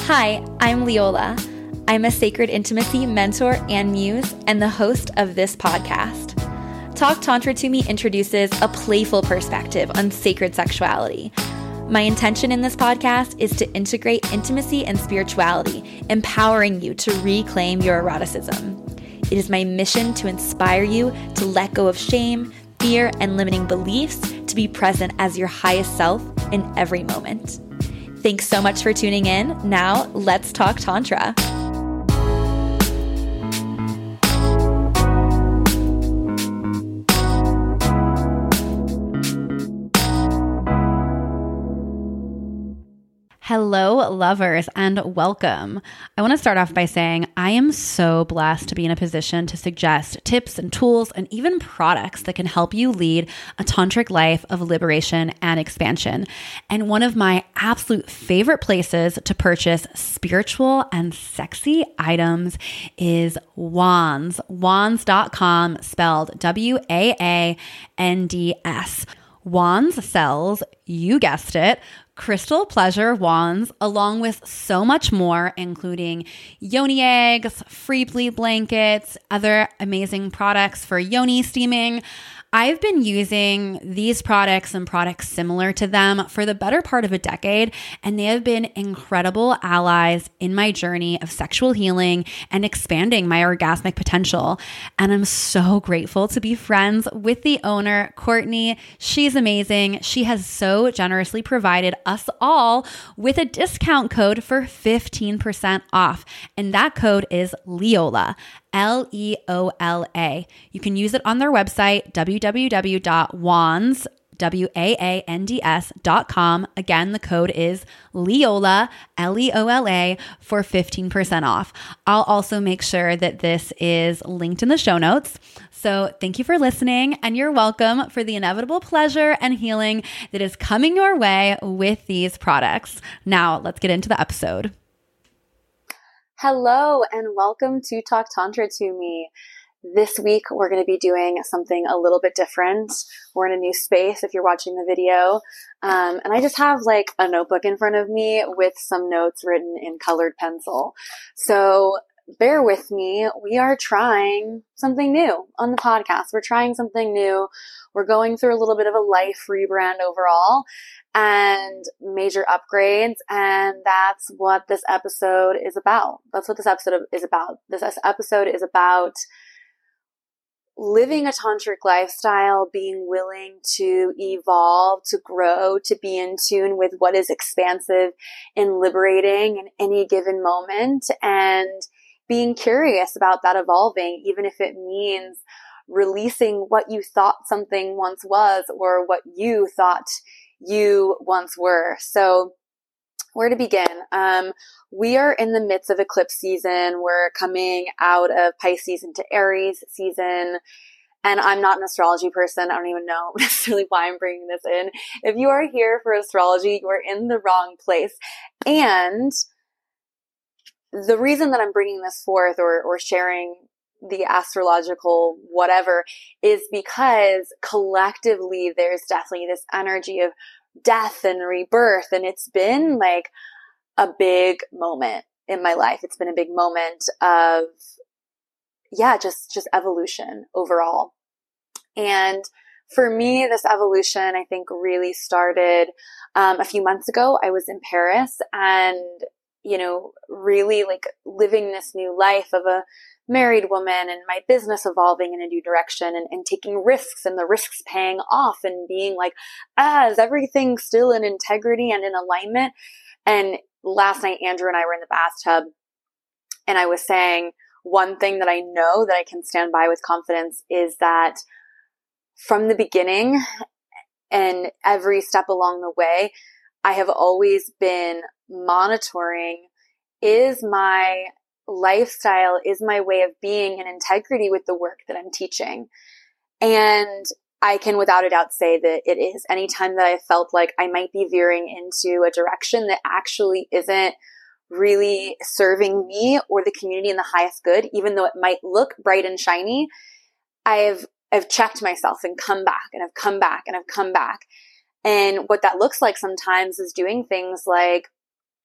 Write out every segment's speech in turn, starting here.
Hi, I'm Leola. I'm a sacred intimacy mentor and muse and the host of this podcast. Talk Tantra to Me introduces a playful perspective on sacred sexuality. My intention in this podcast is to integrate intimacy and spirituality, empowering you to reclaim your eroticism. It is my mission to inspire you to let go of shame, fear, and limiting beliefs to be present as your highest self in every moment. Thanks so much for tuning in. Now, let's talk Tantra. Hello, lovers, and welcome. I want to start off by saying I am so blessed to be in a position to suggest tips and tools and even products that can help you lead a tantric life of liberation and expansion. And one of my absolute favorite places to purchase spiritual and sexy items is Wands. Wands.com, spelled W-A-A-N-D-S. Wands sells, you guessed it, crystal pleasure wands, along with so much more, including yoni eggs, free bleed blankets, other amazing products for yoni steaming. I've been using these products and products similar to them for the better part of a decade, and they have been incredible allies in my journey of sexual healing and expanding my orgasmic potential. And I'm so grateful to be friends with the owner, Courtney. She's amazing. She has so generously provided us all with a discount code for 15% off, and that code is LEOLA. LEOLA. You can use it on their website, www.wands.com. Again, the code is LEOLA, LEOLA, for 15% off. I'll also make sure that this is linked in the show notes. So thank you for listening, and you're welcome for the inevitable pleasure and healing that is coming your way with these products. Now, let's get into the episode. Hello and welcome to Talk Tantra to Me. This week we're going to be doing something a little bit different. We're in a new space if you're watching the video. And I just have like a notebook in front of me with some notes written in colored pencil. So bear with me. We are trying something new on the podcast. We're trying something new. We're going through a little bit of a life rebrand overall and major upgrades. And that's what this episode is about. That's what this episode is about. This episode is about living a tantric lifestyle, being willing to evolve, to grow, to be in tune with what is expansive and liberating in any given moment, and being curious about that evolving, even if it means releasing what you thought something once was or what you thought you once were. So where to begin? We are in the midst of eclipse season. We're coming out of Pisces into Aries season. And I'm not an astrology person. I don't even know necessarily why I'm bringing this in. If you are here for astrology, you are in the wrong place. And the reason that I'm bringing this forth or sharing the astrological whatever is because collectively there's definitely this energy of death and rebirth, and it's been like a big moment in my life. It's been a big moment of just evolution overall. And for me, this evolution I think really started a few months ago. I was in Paris and really like living this new life of a married woman and my business evolving in a new direction and taking risks and the risks paying off and being like, is everything still in integrity and in alignment? And last night, Andrew and I were in the bathtub and I was saying one thing that I know that I can stand by with confidence is that from the beginning and every step along the way, I have always been monitoring, is my lifestyle, is my way of being in integrity with the work that I'm teaching? And I can without a doubt say that it is. Anytime that I felt like I might be veering into a direction that actually isn't really serving me or the community in the highest good, even though it might look bright and shiny, I've checked myself and come back and I've come back and I've come back. And what that looks like sometimes is doing things like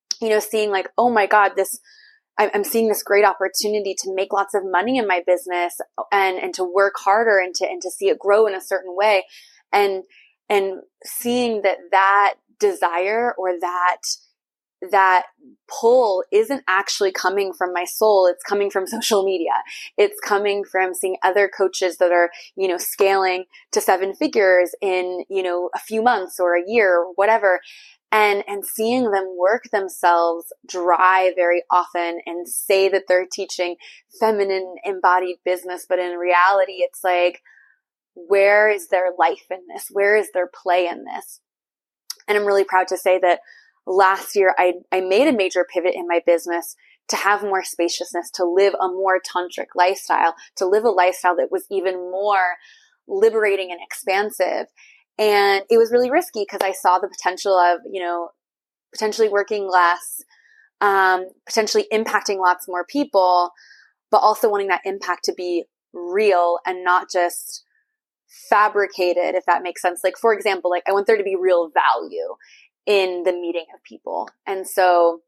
seeing like, oh my God, I'm seeing this great opportunity to make lots of money in my business and to work harder and to see it grow in a certain way. And seeing that desire or that pull isn't actually coming from my soul. It's coming from social media. It's coming from seeing other coaches that are, scaling to 7 figures in, a few months or a year or whatever. And seeing them work themselves dry very often and say that they're teaching feminine embodied business. But in reality, it's like, where is their life in this? Where is their play in this? And I'm really proud to say that last year, I made a major pivot in my business to have more spaciousness, to live a more tantric lifestyle, to live a lifestyle that was even more liberating and expansive. And it was really risky because I saw the potential of, potentially working less, potentially impacting lots more people, but also wanting that impact to be real and not just fabricated, if that makes sense. Like, for example, like I want there to be real value in the meeting of people. And so,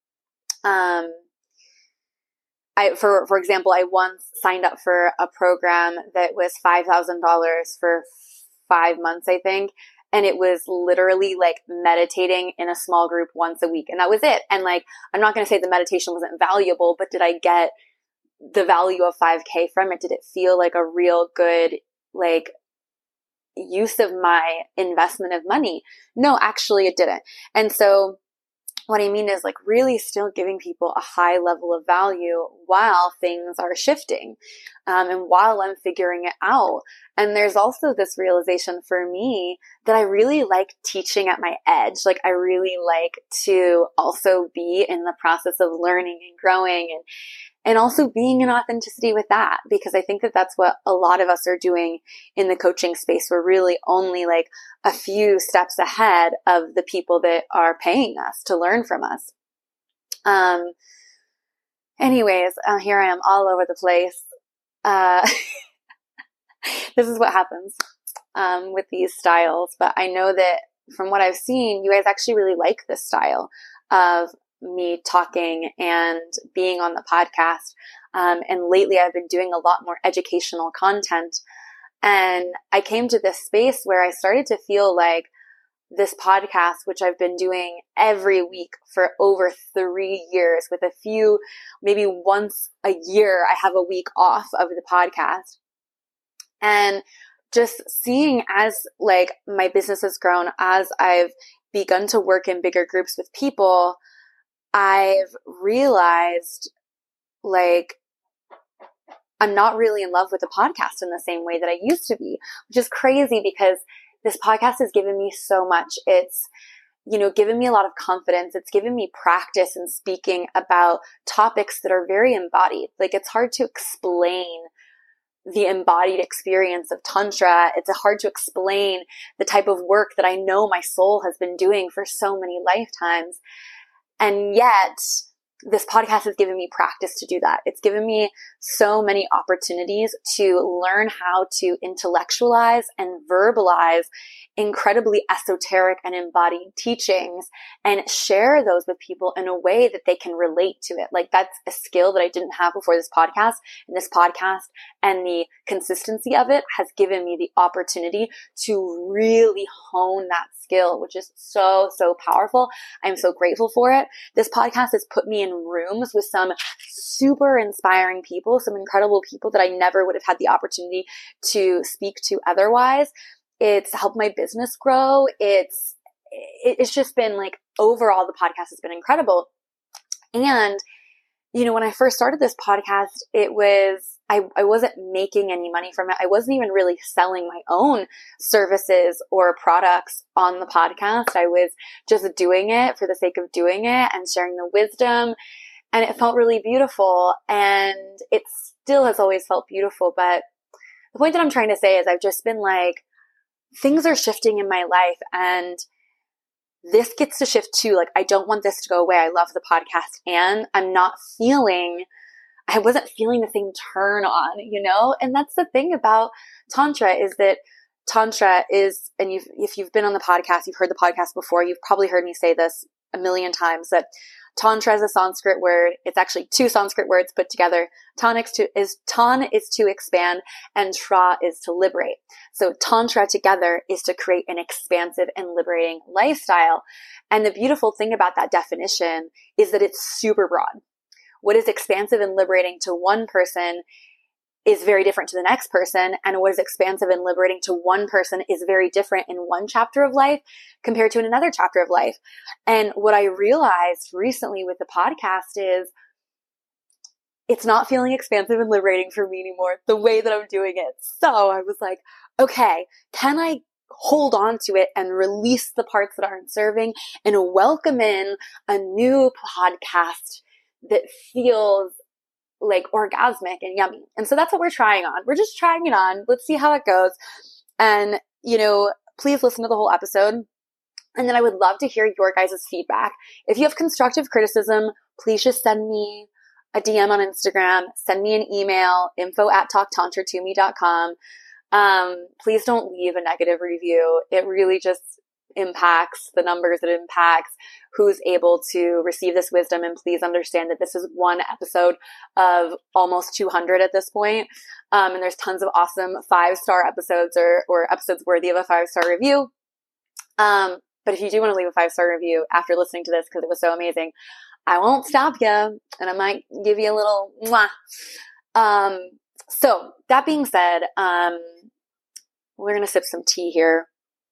for example, I once signed up for a program that was $5,000 for 5 months, I think. And it was literally like meditating in a small group once a week. And that was it. And like, I'm not going to say the meditation wasn't valuable, but did I get the value of 5K from it? Did it feel like a real good, like, use of my investment of money? No, actually it didn't. And so what I mean is like really still giving people a high level of value while things are shifting, and while I'm figuring it out. And there's also this realization for me that I really like teaching at my edge. Like I really like to also be in the process of learning and growing and also being in authenticity with that, because I think that that's what a lot of us are doing in the coaching space. We're really only like a few steps ahead of the people that are paying us to learn from us. Anyways, here I am all over the place. This is what happens with these styles. But I know that from what I've seen, you guys actually really like this style of me talking and being on the podcast. And lately I've been doing a lot more educational content. And I came to this space where I started to feel like this podcast, which I've been doing every week for over 3 years with a few, maybe once a year, I have a week off of the podcast. And just seeing as like my business has grown, as I've begun to work in bigger groups with people, I've realized like I'm not really in love with the podcast in the same way that I used to be, which is crazy because this podcast has given me so much. It's, given me a lot of confidence. It's given me practice in speaking about topics that are very embodied. Like it's hard to explain the embodied experience of Tantra. It's hard to explain the type of work that I know my soul has been doing for so many lifetimes. And yet, this podcast has given me practice to do that. It's given me so many opportunities to learn how to intellectualize and verbalize incredibly esoteric and embodied teachings and share those with people in a way that they can relate to it. Like that's a skill that I didn't have before this podcast. And this podcast and the consistency of it has given me the opportunity to really hone that skill, which is so, so powerful. I'm so grateful for it. This podcast has put me in rooms with some super inspiring people, some incredible people that I never would have had the opportunity to speak to otherwise. It's helped my business grow. It's just been like overall the podcast has been incredible. And, when I first started this podcast, it was, I wasn't making any money from it. I wasn't even really selling my own services or products on the podcast. I was just doing it for the sake of doing it and sharing the wisdom. And it felt really beautiful. And it still has always felt beautiful. But the point that I'm trying to say is I've just been like, things are shifting in my life and this gets to shift too. Like, I don't want this to go away. I love the podcast and I wasn't feeling the same turn on, and that's the thing about Tantra is that Tantra is, and if you've been on the podcast, you've heard the podcast before, you've probably heard me say this a million times that Tantra is a Sanskrit word. It's actually two Sanskrit words put together. Tan is to expand and Tra is to liberate. So Tantra together is to create an expansive and liberating lifestyle. And the beautiful thing about that definition is that it's super broad. What is expansive and liberating to one person is very different to the next person. And what is expansive and liberating to one person is very different in one chapter of life compared to in another chapter of life. And what I realized recently with the podcast is it's not feeling expansive and liberating for me anymore the way that I'm doing it. So I was like, okay, can I hold on to it and release the parts that aren't serving and welcome in a new podcast that feels like orgasmic and yummy. And so that's what we're trying on. We're just trying it on. Let's see how it goes. And, please listen to the whole episode. And then I would love to hear your guys' feedback. If you have constructive criticism, please just send me a DM on Instagram, send me an email, info@talktantratome.com. Please don't leave a negative review. It really just impacts the numbers. It impacts who's able to receive this wisdom. And please understand that this is one episode of almost 200 at this point. And there's tons of awesome 5-star episodes or episodes worthy of a 5-star review. But if you do want to leave a 5-star review after listening to this, because it was so amazing, I won't stop you and I might give you a little mwah. So that being said, we're going to sip some tea here.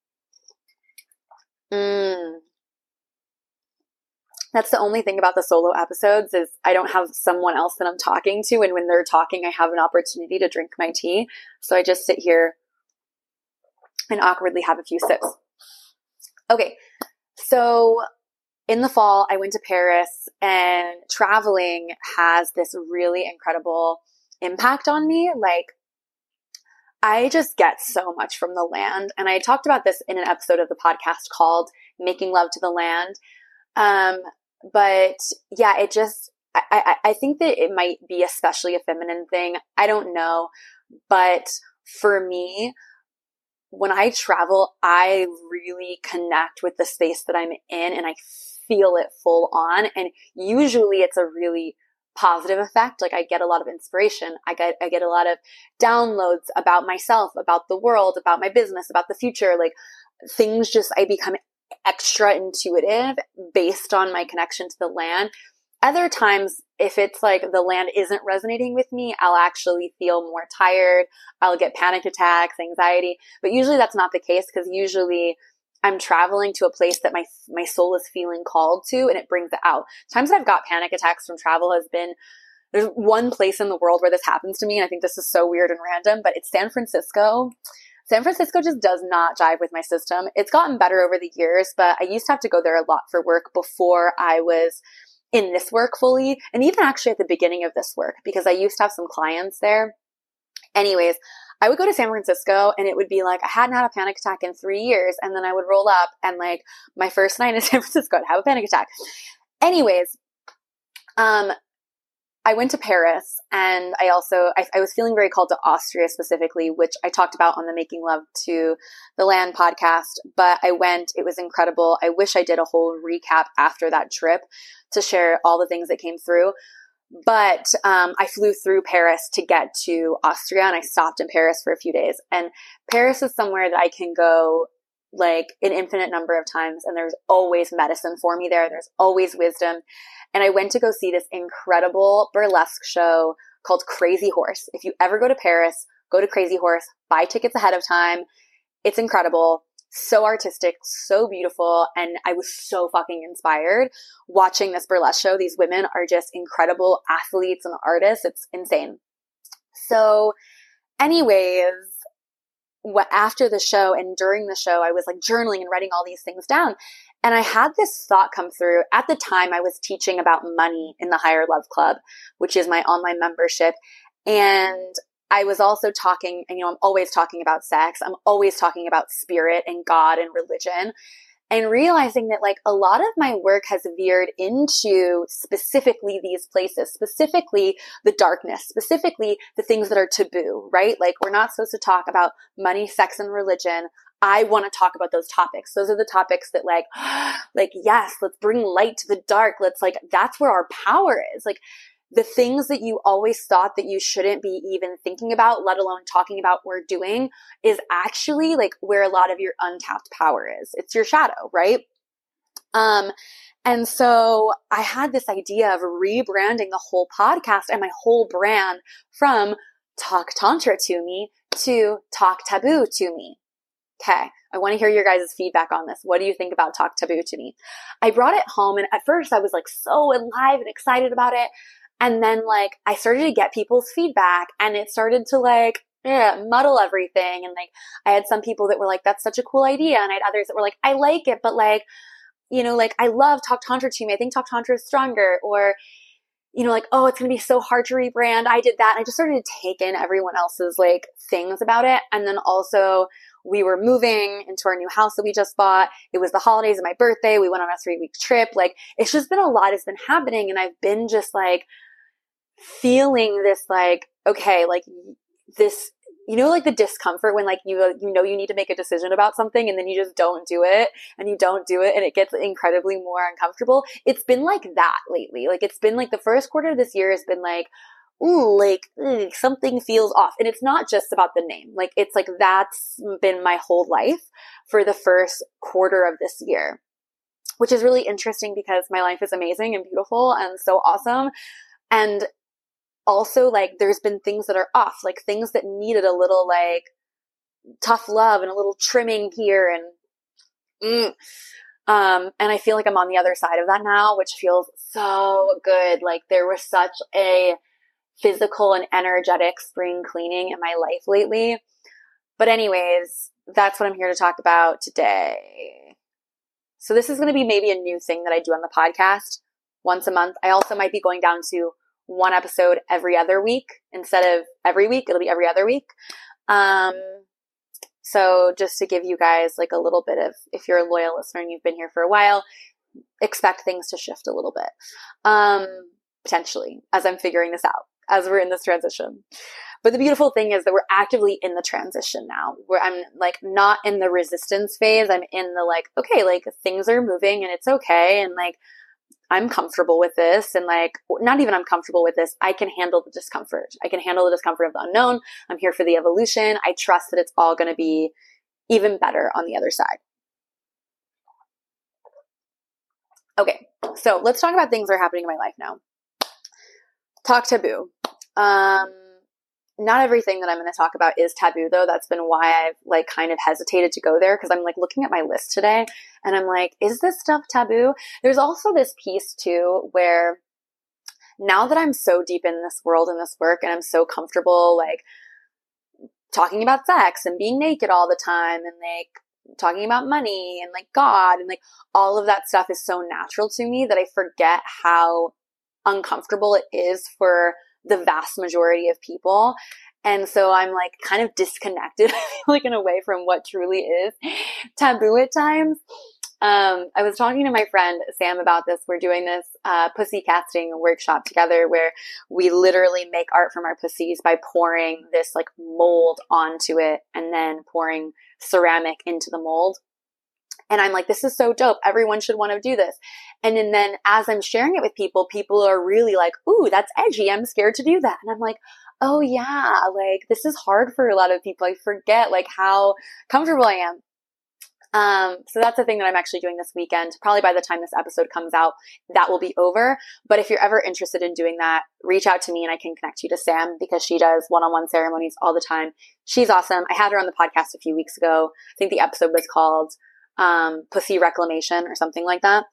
That's the only thing about the solo episodes is I don't have someone else that I'm talking to. And when they're talking, I have an opportunity to drink my tea. So I just sit here and awkwardly have a few sips. Okay. So in the fall, I went to Paris, and traveling has this really incredible impact on me. Like, I just get so much from the land. And I talked about this in an episode of the podcast called Making Love to the Land. But yeah, it just, I think that it might be especially a feminine thing. I don't know. But for me, when I travel, I really connect with the space that I'm in and I feel it full on. And usually it's a really positive effect. Like, I get a lot of inspiration. I get a lot of downloads about myself, about the world, about my business, about the future. Like, things just, I become extra intuitive based on my connection to the land. Other times, if it's like the land isn't resonating with me, I'll actually feel more tired. I'll get panic attacks, anxiety. But usually that's not the case, because usually I'm traveling to a place that my soul is feeling called to, and it brings it out. Times that I've got panic attacks from travel has been, there's one place in the world where this happens to me, and I think this is so weird and random, but it's San Francisco. San Francisco just does not jive with my system. It's gotten better over the years, but I used to have to go there a lot for work before I was in this work fully, and even actually at the beginning of this work, because I used to have some clients there. Anyways, I would go to San Francisco and it would be like, I hadn't had a panic attack in 3 years. And then I would roll up and like my first night in San Francisco, I'd have a panic attack. Anyways, I went to Paris, and I was feeling very called to Austria specifically, which I talked about on the Making Love to the Land podcast, but I went, it was incredible. I wish I did a whole recap after that trip to share all the things that came through. But I flew through Paris to get to Austria, and I stopped in Paris for a few days. And Paris is somewhere that I can go like an infinite number of times, and there's always medicine for me there. There's always wisdom. And I went to go see this incredible burlesque show called Crazy Horse. If you ever go to Paris, go to Crazy Horse, buy tickets ahead of time. It's incredible. So artistic, so beautiful. And I was so fucking inspired watching this burlesque show. These women are just incredible athletes and artists. It's insane. So anyways, after the show and during the show, I was like journaling and writing all these things down. And I had this thought come through. At the time, I was teaching about money in the Higher Love Club, which is my online membership. And I was also talking, and I'm always talking about sex. I'm always talking about spirit and God and religion, and realizing that like a lot of my work has veered into specifically these places, specifically the darkness, specifically the things that are taboo, right? Like, we're not supposed to talk about money, sex, and religion. I want to talk about those topics. Those are the topics that yes, let's bring light to the dark. That's where our power is. Like the things that you always thought that you shouldn't be even thinking about, let alone talking about or doing, is actually like where a lot of your untapped power is. It's your shadow, right? And so I had this idea of rebranding the whole podcast and my whole brand from Talk Tantra to me to Talk Taboo to me. Okay. I want to hear your guys' feedback on this. What do you think about Talk Taboo to me? I brought it home, and at first I was like so alive and excited about it. And then like I started to get people's feedback, and it started to muddle everything. And like I had some people that were like, that's such a cool idea. And I had others that were like, I like it, but like, I love Talk Tantra to me. I think Talk Tantra is stronger. Or, oh, it's going to be so hard to rebrand. I did that. And I just started to take in everyone else's like things about it. And then also we were moving into our new house that we just bought. It was the holidays and my birthday. We went on a 3-week trip. Like it's just been a lot has been happening. And I've been just like feeling this like, okay, like this, like the discomfort when like, you need to make a decision about something and then you just don't do it and you don't do it and it gets incredibly more uncomfortable. It's been like that lately. Like it's been like the first quarter of this year has been like, ooh, like something feels off. And it's not just about the name. Like it's like that's been my whole life for the first quarter of this year, which is really interesting because my life is amazing and beautiful and so awesome. And also like there's been things that are off, like things that needed a little like tough love and a little trimming here. And I feel like I'm on the other side of that now, which feels so good. Like there was such a physical and energetic spring cleaning in my life lately. But anyways, that's what I'm here to talk about today. So this is going to be maybe a new thing that I do on the podcast once a month. I also might be going down to one episode every other week instead of every week. It'll be every other week. So just to give you guys like a little bit of, if you're a loyal listener and you've been here for a while, expect things to shift a little bit. Potentially, as I'm figuring this out, as we're in this transition. But the beautiful thing is that we're actively in the transition now, where I'm like not in the resistance phase. I'm in the like, okay, like things are moving and it's okay. And like, I'm comfortable with this. And like, not even I'm comfortable with this. I can handle the discomfort. I can handle the discomfort of the unknown. I'm here for the evolution. I trust that it's all going to be even better on the other side. Okay. So let's talk about things that are happening in my life now. Talk taboo. Not everything that I'm going to talk about is taboo though. That's been why I've like kind of hesitated to go there. Cause I'm like looking at my list today and I'm like, is this stuff taboo? There's also this piece too, where now that I'm so deep in this world and this work and I'm so comfortable, like talking about sex and being naked all the time and like talking about money and like God and like all of that stuff is so natural to me that I forget how uncomfortable it is for the vast majority of people. And so I'm like kind of disconnected, like in a way from what truly is taboo at times. I was talking to my friend Sam about this. We're doing this pussy casting workshop together where we literally make art from our pussies by pouring this like mold onto it and then pouring ceramic into the mold. And I'm like, this is so dope. Everyone should want to do this. And then as I'm sharing it with people, people are really like, ooh, that's edgy. I'm scared to do that. And I'm like, oh yeah, like this is hard for a lot of people. I forget like how comfortable I am. So that's the thing that I'm actually doing this weekend. Probably by the time this episode comes out, that will be over. But if you're ever interested in doing that, reach out to me and I can connect you to Sam because she does one-on-one ceremonies all the time. She's awesome. I had her on the podcast a few weeks ago. I think the episode was called pussy reclamation or something like that.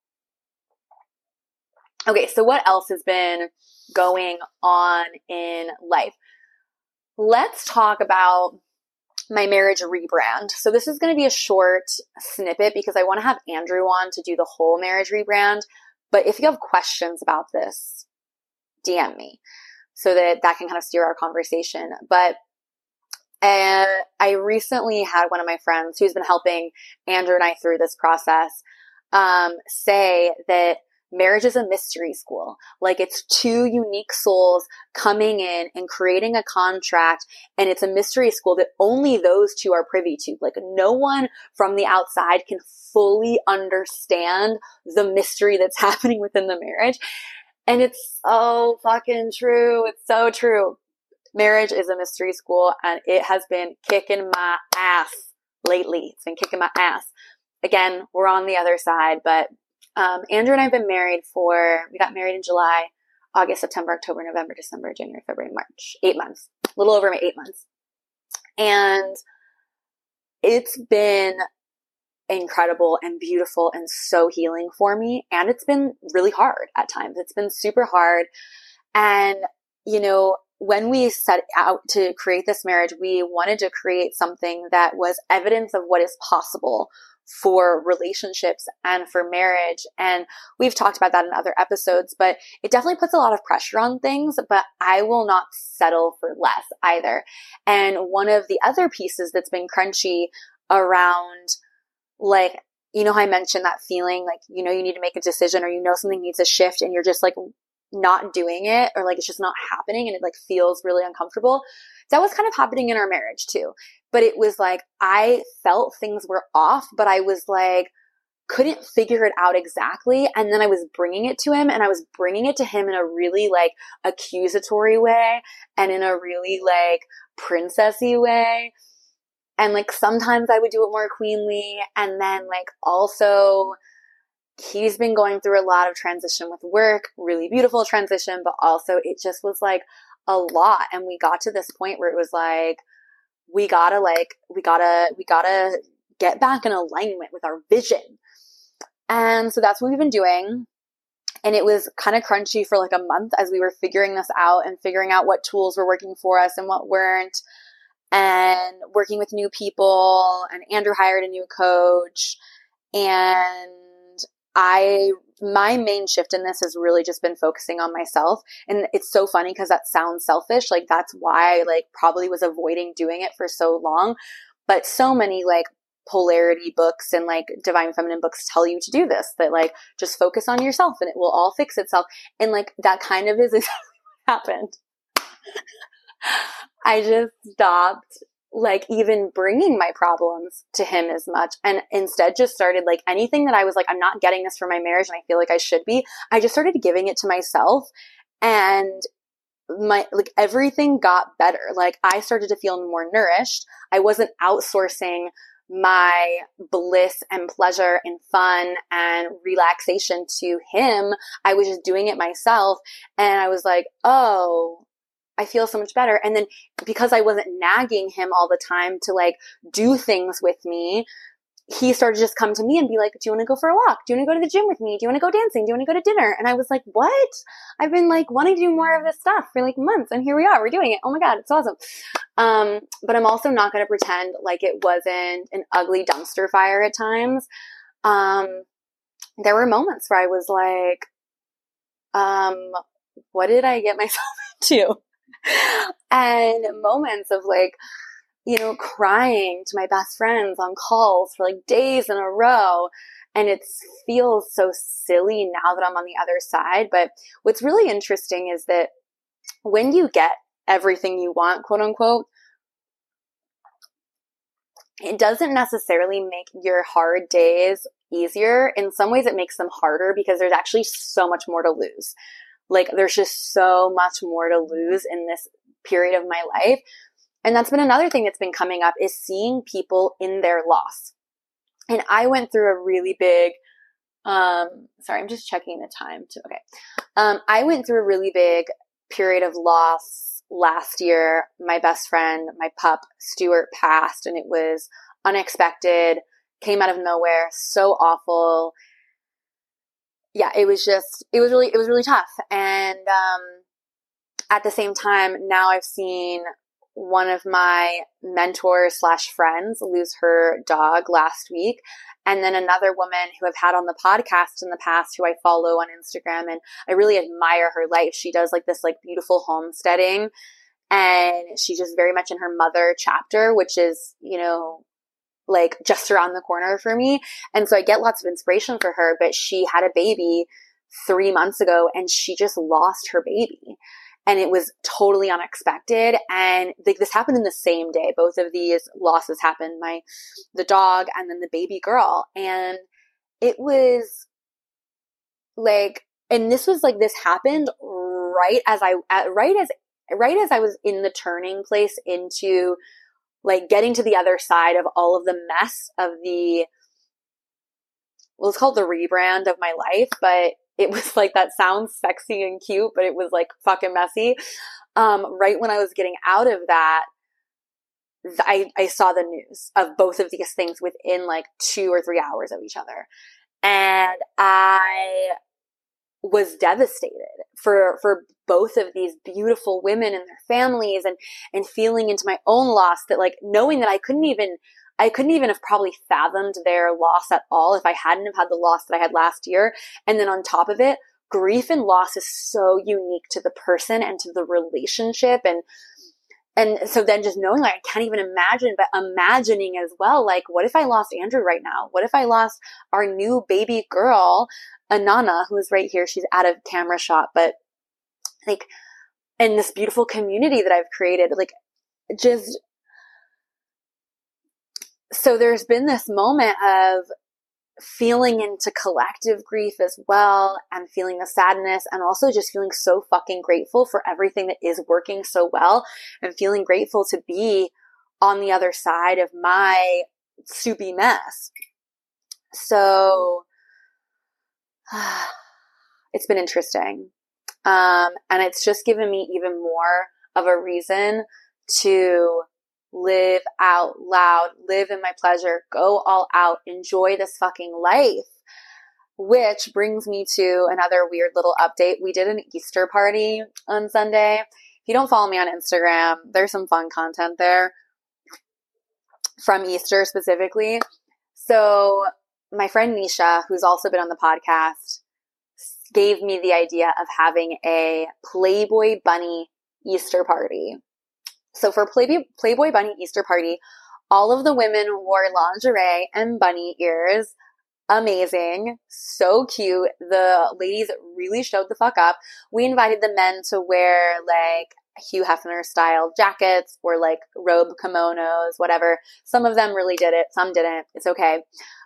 Okay, so what else has been going on in life? Let's talk about my marriage rebrand. So this is going to be a short snippet because I want to have Andrew on to do the whole marriage rebrand. But if you have questions about this, DM me so that can kind of steer our conversation. But I recently had one of my friends who's been helping Andrew and I through this process say that marriage is a mystery school. Like it's two unique souls coming in and creating a contract, and it's a mystery school that only those two are privy to. Like no one from the outside can fully understand the mystery that's happening within the marriage. And it's so fucking true. It's so true. Marriage is a mystery school, and it has been kicking my ass lately. It's been kicking my ass. Again, we're on the other side, but Andrew and I have been married we got married in July, August, September, October, November, December, January, February, March. 8 months. A little over 8 months. And it's been incredible and beautiful and so healing for me. And it's been really hard at times. It's been super hard. And, you know, when we set out to create this marriage, we wanted to create something that was evidence of what is possible for relationships and for marriage. And we've talked about that in other episodes, but it definitely puts a lot of pressure on things, but I will not settle for less either. And one of the other pieces that's been crunchy around, like, you know how I mentioned that feeling like, you know, you need to make a decision, or you know something needs a shift and you're just like not doing it, or like it's just not happening and it like feels really uncomfortable. That was kind of happening in our marriage too. But it was like, I felt things were off, but I was like, couldn't figure it out exactly. And then I was bringing it to him, and I was bringing it to him in a really like accusatory way and in a really like princessy way. And like sometimes I would do it more queenly. And then like also he's been going through a lot of transition with work, really beautiful transition, but also it just was like a lot. And we got to this point where it was like, we gotta get back in alignment with our vision. And so that's what we've been doing. And it was kind of crunchy for like a month as we were figuring this out and figuring out what tools were working for us and what weren't, and working with new people. And Andrew hired a new coach. And my main shift in this has really just been focusing on myself. And it's so funny because that sounds selfish. Like that's why I like probably was avoiding doing it for so long. But so many like polarity books and like divine feminine books tell you to do this, that like just focus on yourself and it will all fix itself. And like that kind of is exactly what happened. I just stopped like even bringing my problems to him as much, and instead just started like anything that I was like, I'm not getting this from my marriage and I feel like I should be, I just started giving it to myself, and my like everything got better. Like I started to feel more nourished. I wasn't outsourcing my bliss and pleasure and fun and relaxation to him. I was just doing it myself, and I was like, oh, I feel so much better. And then because I wasn't nagging him all the time to like do things with me, he started to just come to me and be like, do you want to go for a walk? Do you want to go to the gym with me? Do you want to go dancing? Do you want to go to dinner? And I was like, what? I've been like wanting to do more of this stuff for like months, and here we are, we're doing it. Oh my God, it's awesome. But I'm also not going to pretend like it wasn't an ugly dumpster fire at times. There were moments where I was like, what did I get myself into? And moments of like, you know, crying to my best friends on calls for like days in a row. And it feels so silly now that I'm on the other side. But what's really interesting is that when you get everything you want, quote unquote, it doesn't necessarily make your hard days easier. In some ways it makes them harder because there's actually so much more to lose. Like there's just so much more to lose in this period of my life. And that's been another thing that's been coming up, is seeing people in their loss. And I went through a really big, sorry, I'm just checking the time too. Okay. I went through a really big period of loss last year. My best friend, my pup, Stuart, passed, and it was unexpected, came out of nowhere, so awful. Yeah, it was really tough. And, at the same time, now I've seen one of my mentors / friends lose her dog last week. And then another woman who I've had on the podcast in the past, who I follow on Instagram, and I really admire her life. She does like this like beautiful homesteading, and she's just very much in her mother chapter, which is, you know, like just around the corner for me. And so I get lots of inspiration for her, but she had a baby 3 months ago, and she just lost her baby. And it was totally unexpected. And this happened in the same day. Both of these losses happened, the dog and then the baby girl. And it was like, and this was like, this happened right as I was in the turning place into like getting to the other side of all of the mess of it's called the rebrand of my life, but it was like, that sounds sexy and cute, but it was like fucking messy. Right when I was getting out of that, I saw the news of both of these things within like 2 or 3 hours of each other. And I was devastated for both of these beautiful women and their families, and feeling into my own loss, that like knowing that I couldn't even have probably fathomed their loss at all if I hadn't have had the loss that I had last year. And then on top of it, grief and loss is so unique to the person and to the relationship. And so then just knowing, like, I can't even imagine, but imagining as well, like, what if I lost Andrew right now? What if I lost our new baby girl, Anana, who is right here? She's out of camera shot, but like, in this beautiful community that I've created, like, just, so there's been this moment of feeling into collective grief as well, and feeling the sadness, and also just feeling so fucking grateful for everything that is working so well, and feeling grateful to be on the other side of my soupy mess. So it's been interesting. And it's just given me even more of a reason to live out loud, live in my pleasure, go all out, enjoy this fucking life. Which brings me to another weird little update. We did an Easter party on Sunday. If you don't follow me on Instagram, there's some fun content there from Easter specifically. So my friend Nisha, who's also been on the podcast, gave me the idea of having a Playboy Bunny Easter party. So for Playboy Bunny Easter party, all of the women wore lingerie and bunny ears. Amazing. So cute. The ladies really showed the fuck up. We invited the men to wear like Hugh Hefner style jackets or like robe kimonos, whatever. Some of them really did it. Some didn't. It's okay.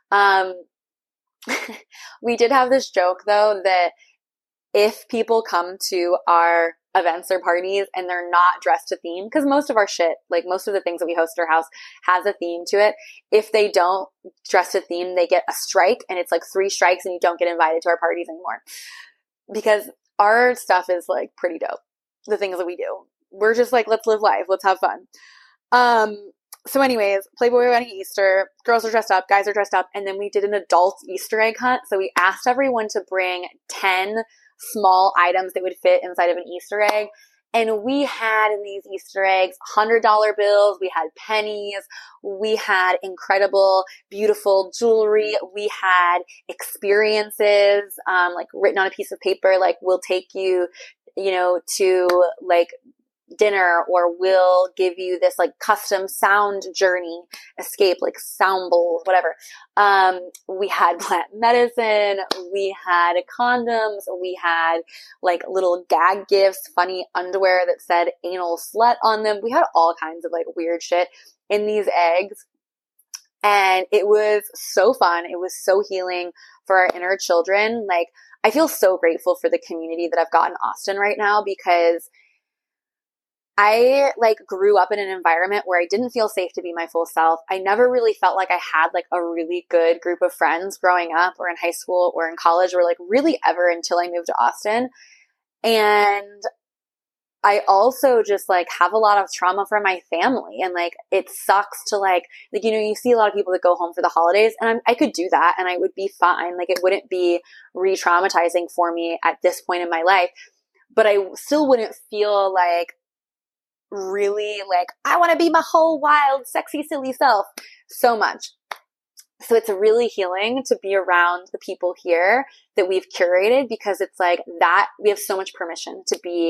We did have this joke though, that if people come to our events or parties and they're not dressed to theme, because most of our shit, like most of the things that we host at our house has a theme to it. If they don't dress to theme, they get a strike, and it's like 3 strikes and you don't get invited to our parties anymore. Because our stuff is like pretty dope. The things that we do. We're just like, let's live life. Let's have fun. So anyways, Playboy Bunny Easter, girls are dressed up, guys are dressed up, and then we did an adult Easter egg hunt. So we asked everyone to bring 10 small items that would fit inside of an Easter egg. And we had in these Easter eggs $100 bills, we had pennies, we had incredible, beautiful jewelry, we had experiences, like written on a piece of paper, like we'll take you, to like dinner, or we'll give you this like custom sound journey escape, like sound bowls, whatever. We had plant medicine, we had condoms, we had like little gag gifts, funny underwear that said anal slut on them. We had all kinds of like weird shit in these eggs. And it was so fun. It was so healing for our inner children. Like, I feel so grateful for the community that I've got in Austin right now, because I like grew up in an environment where I didn't feel safe to be my full self. I never really felt like I had like a really good group of friends growing up or in high school or in college, or like really ever until I moved to Austin. And I also just like have a lot of trauma from my family, and like it sucks to like you see a lot of people that go home for the holidays, and I could do that and I would be fine. Like it wouldn't be re-traumatizing for me at this point in my life, but I still wouldn't feel like really like I want to be my whole wild, sexy, silly self so much. So it's really healing to be around the people here that we've curated, because it's like that we have so much permission to be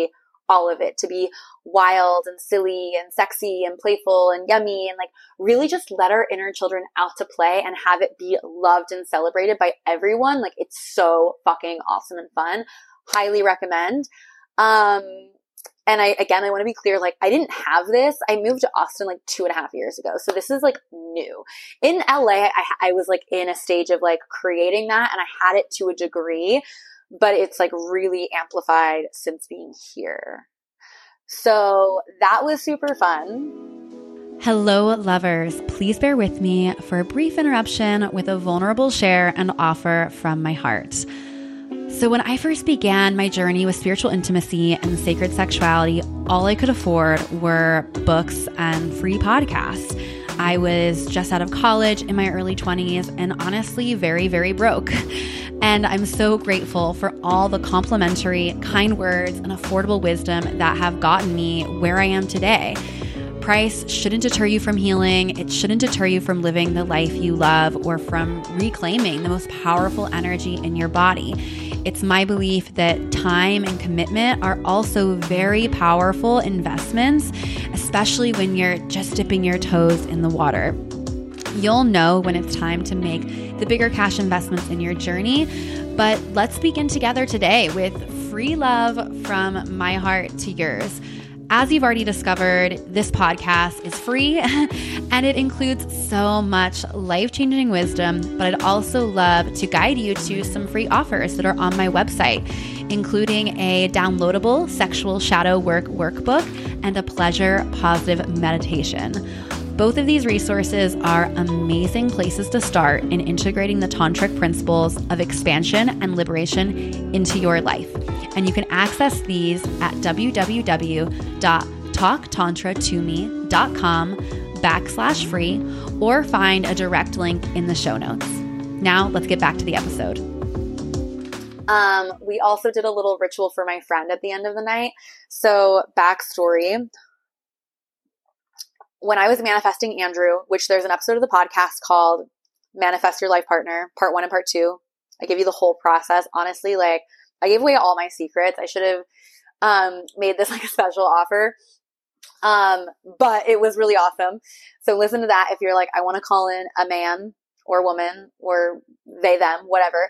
all of it, to be wild and silly and sexy and playful and yummy, and like really just let our inner children out to play and have it be loved and celebrated by everyone. Like it's so fucking awesome and fun. Highly recommend. And I want to be clear, like I didn't have this. I moved to Austin like 2.5 years ago. So this is like new. In LA, I was like in a stage of like creating that, and I had it to a degree, but it's like really amplified since being here. So that was super fun. Hello, lovers. Please bear with me for a brief interruption with a vulnerable share and offer from my heart. So when I first began my journey with spiritual intimacy and sacred sexuality, all I could afford were books and free podcasts. I was just out of college in my early 20s and honestly very, very broke. And I'm so grateful for all the complimentary, kind words and affordable wisdom that have gotten me where I am today. Price shouldn't deter you from healing. It shouldn't deter you from living the life you love or from reclaiming the most powerful energy in your body. It's my belief that time and commitment are also very powerful investments, especially when you're just dipping your toes in the water. You'll know when it's time to make the bigger cash investments in your journey, but let's begin together today with free love from my heart to yours. As you've already discovered, this podcast is free and it includes so much life-changing wisdom, but I'd also love to guide you to some free offers that are on my website, including a downloadable sexual shadow work workbook and a pleasure positive meditation. Both of these resources are amazing places to start in integrating the tantric principles of expansion and liberation into your life. And you can access these at www.talktantratome.com/free or find a direct link in the show notes. Now let's get back to the episode. We also did a little ritual for my friend at the end of the night. So backstory. When I was manifesting Andrew, which there's an episode of the podcast called Manifest Your Life Partner, part 1 and part 2. I give you the whole process. Honestly, like I gave away all my secrets. I should have made this like a special offer. But it was really awesome. So listen to that if you're like, I want to call in a man or woman or they, them, whatever.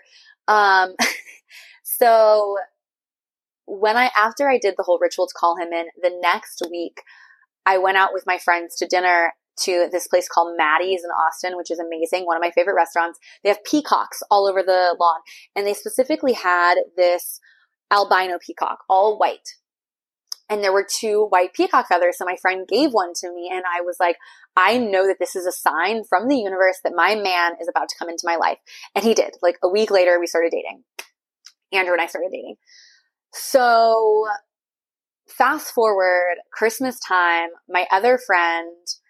So after I did the whole ritual to call him in, the next week, I went out with my friends to dinner to this place called Maddie's in Austin, which is amazing. One of my favorite restaurants. They have peacocks all over the lawn. And they specifically had this albino peacock, all white. And there were 2 white peacock feathers. So my friend gave one to me and I was like, I know that this is a sign from the universe that my man is about to come into my life. And he did. Like a week later, we started dating. Andrew and I started dating. So fast forward, Christmas time, my other friend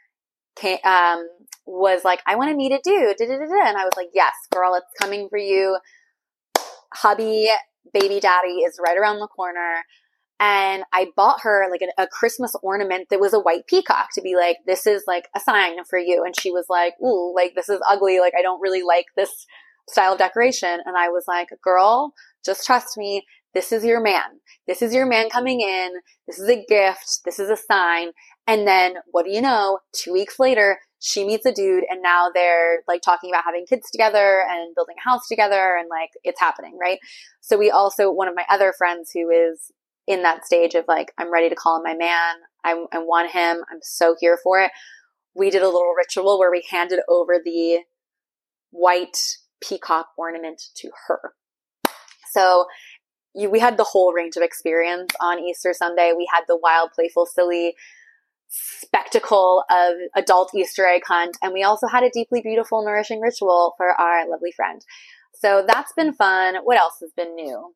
was like, I want to meet a dude. And I was like, yes, girl, it's coming for you. Hubby, baby daddy is right around the corner. And I bought her like a Christmas ornament that was a white peacock to be like, this is like a sign for you. And she was like, ooh, like this is ugly. Like I don't really like this style of decoration. And I was like, girl, just trust me. This is your man. This is your man coming in. This is a gift. This is a sign. And then what do you know? 2 weeks later, she meets a dude and now they're like talking about having kids together and building a house together and like it's happening, right? So we also, one of my other friends who is in that stage of like, I'm ready to call him my man. I want him. I'm so here for it. We did a little ritual where we handed over the white peacock ornament to her. So we had the whole range of experience on Easter Sunday. We had the wild, playful, silly spectacle of adult Easter egg hunt. And we also had a deeply beautiful, nourishing ritual for our lovely friend. So that's been fun. What else has been new?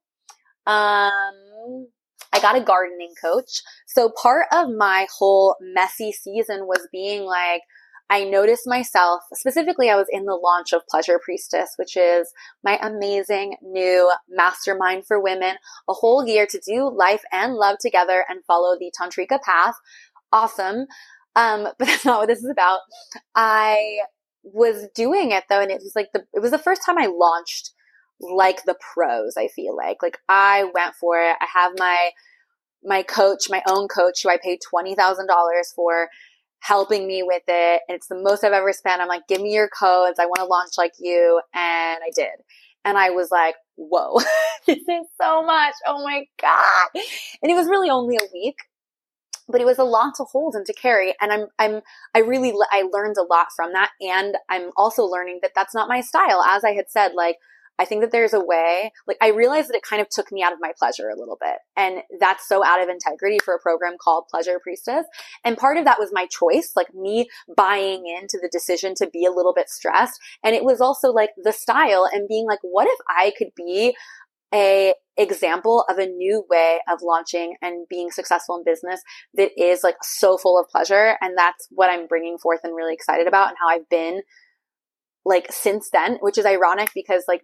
I got a gardening coach. So part of my whole messy season was being like, I noticed myself, specifically I was in the launch of Pleasure Priestess, which is my amazing new mastermind for women, a whole year to do life and love together and follow the Tantrika path. Awesome. But that's not what this is about. I was doing it though, and it was like it was the first time I launched like the pros, I feel like I went for it. I have my my coach, my own coach, who I paid $20,000 for, helping me with it. And it's the most I've ever spent. I'm like, give me your codes. I want to launch like you. And I did. And I was like, whoa, this is so much. Oh my God. And it was really only a week, but it was a lot to hold and to carry. And I learned a lot from that. And I'm also learning that that's not my style. As I had said, like, I think that there's a way, like, I realized that it kind of took me out of my pleasure a little bit. And that's so out of integrity for a program called Pleasure Priestess. And part of that was my choice, like me buying into the decision to be a little bit stressed. And it was also like the style and being like, what if I could be a example of a new way of launching and being successful in business that is like so full of pleasure. And that's what I'm bringing forth and really excited about, and how I've been like since then, which is ironic because like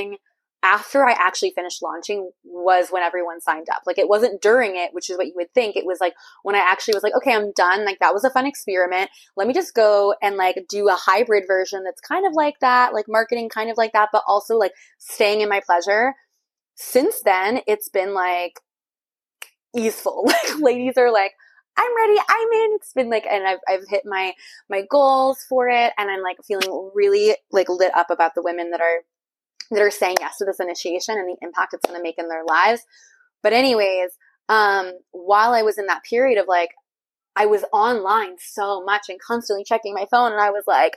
after I actually finished launching was when everyone signed up. Like it wasn't during it, which is what you would think. It was like when I actually was like, okay, I'm done. Like that was a fun experiment. Let me just go and like do a hybrid version that's kind of like that, like marketing kind of like that, but also like staying in my pleasure. Since then, it's been like easeful. Like ladies are like, I'm ready. I'm in. It's been like, and I've hit my goals for it. And I'm like feeling really like lit up about the women that are saying yes to this initiation and the impact it's going to make in their lives. But anyways, while I was in that period of like, I was online so much and constantly checking my phone, and I was like,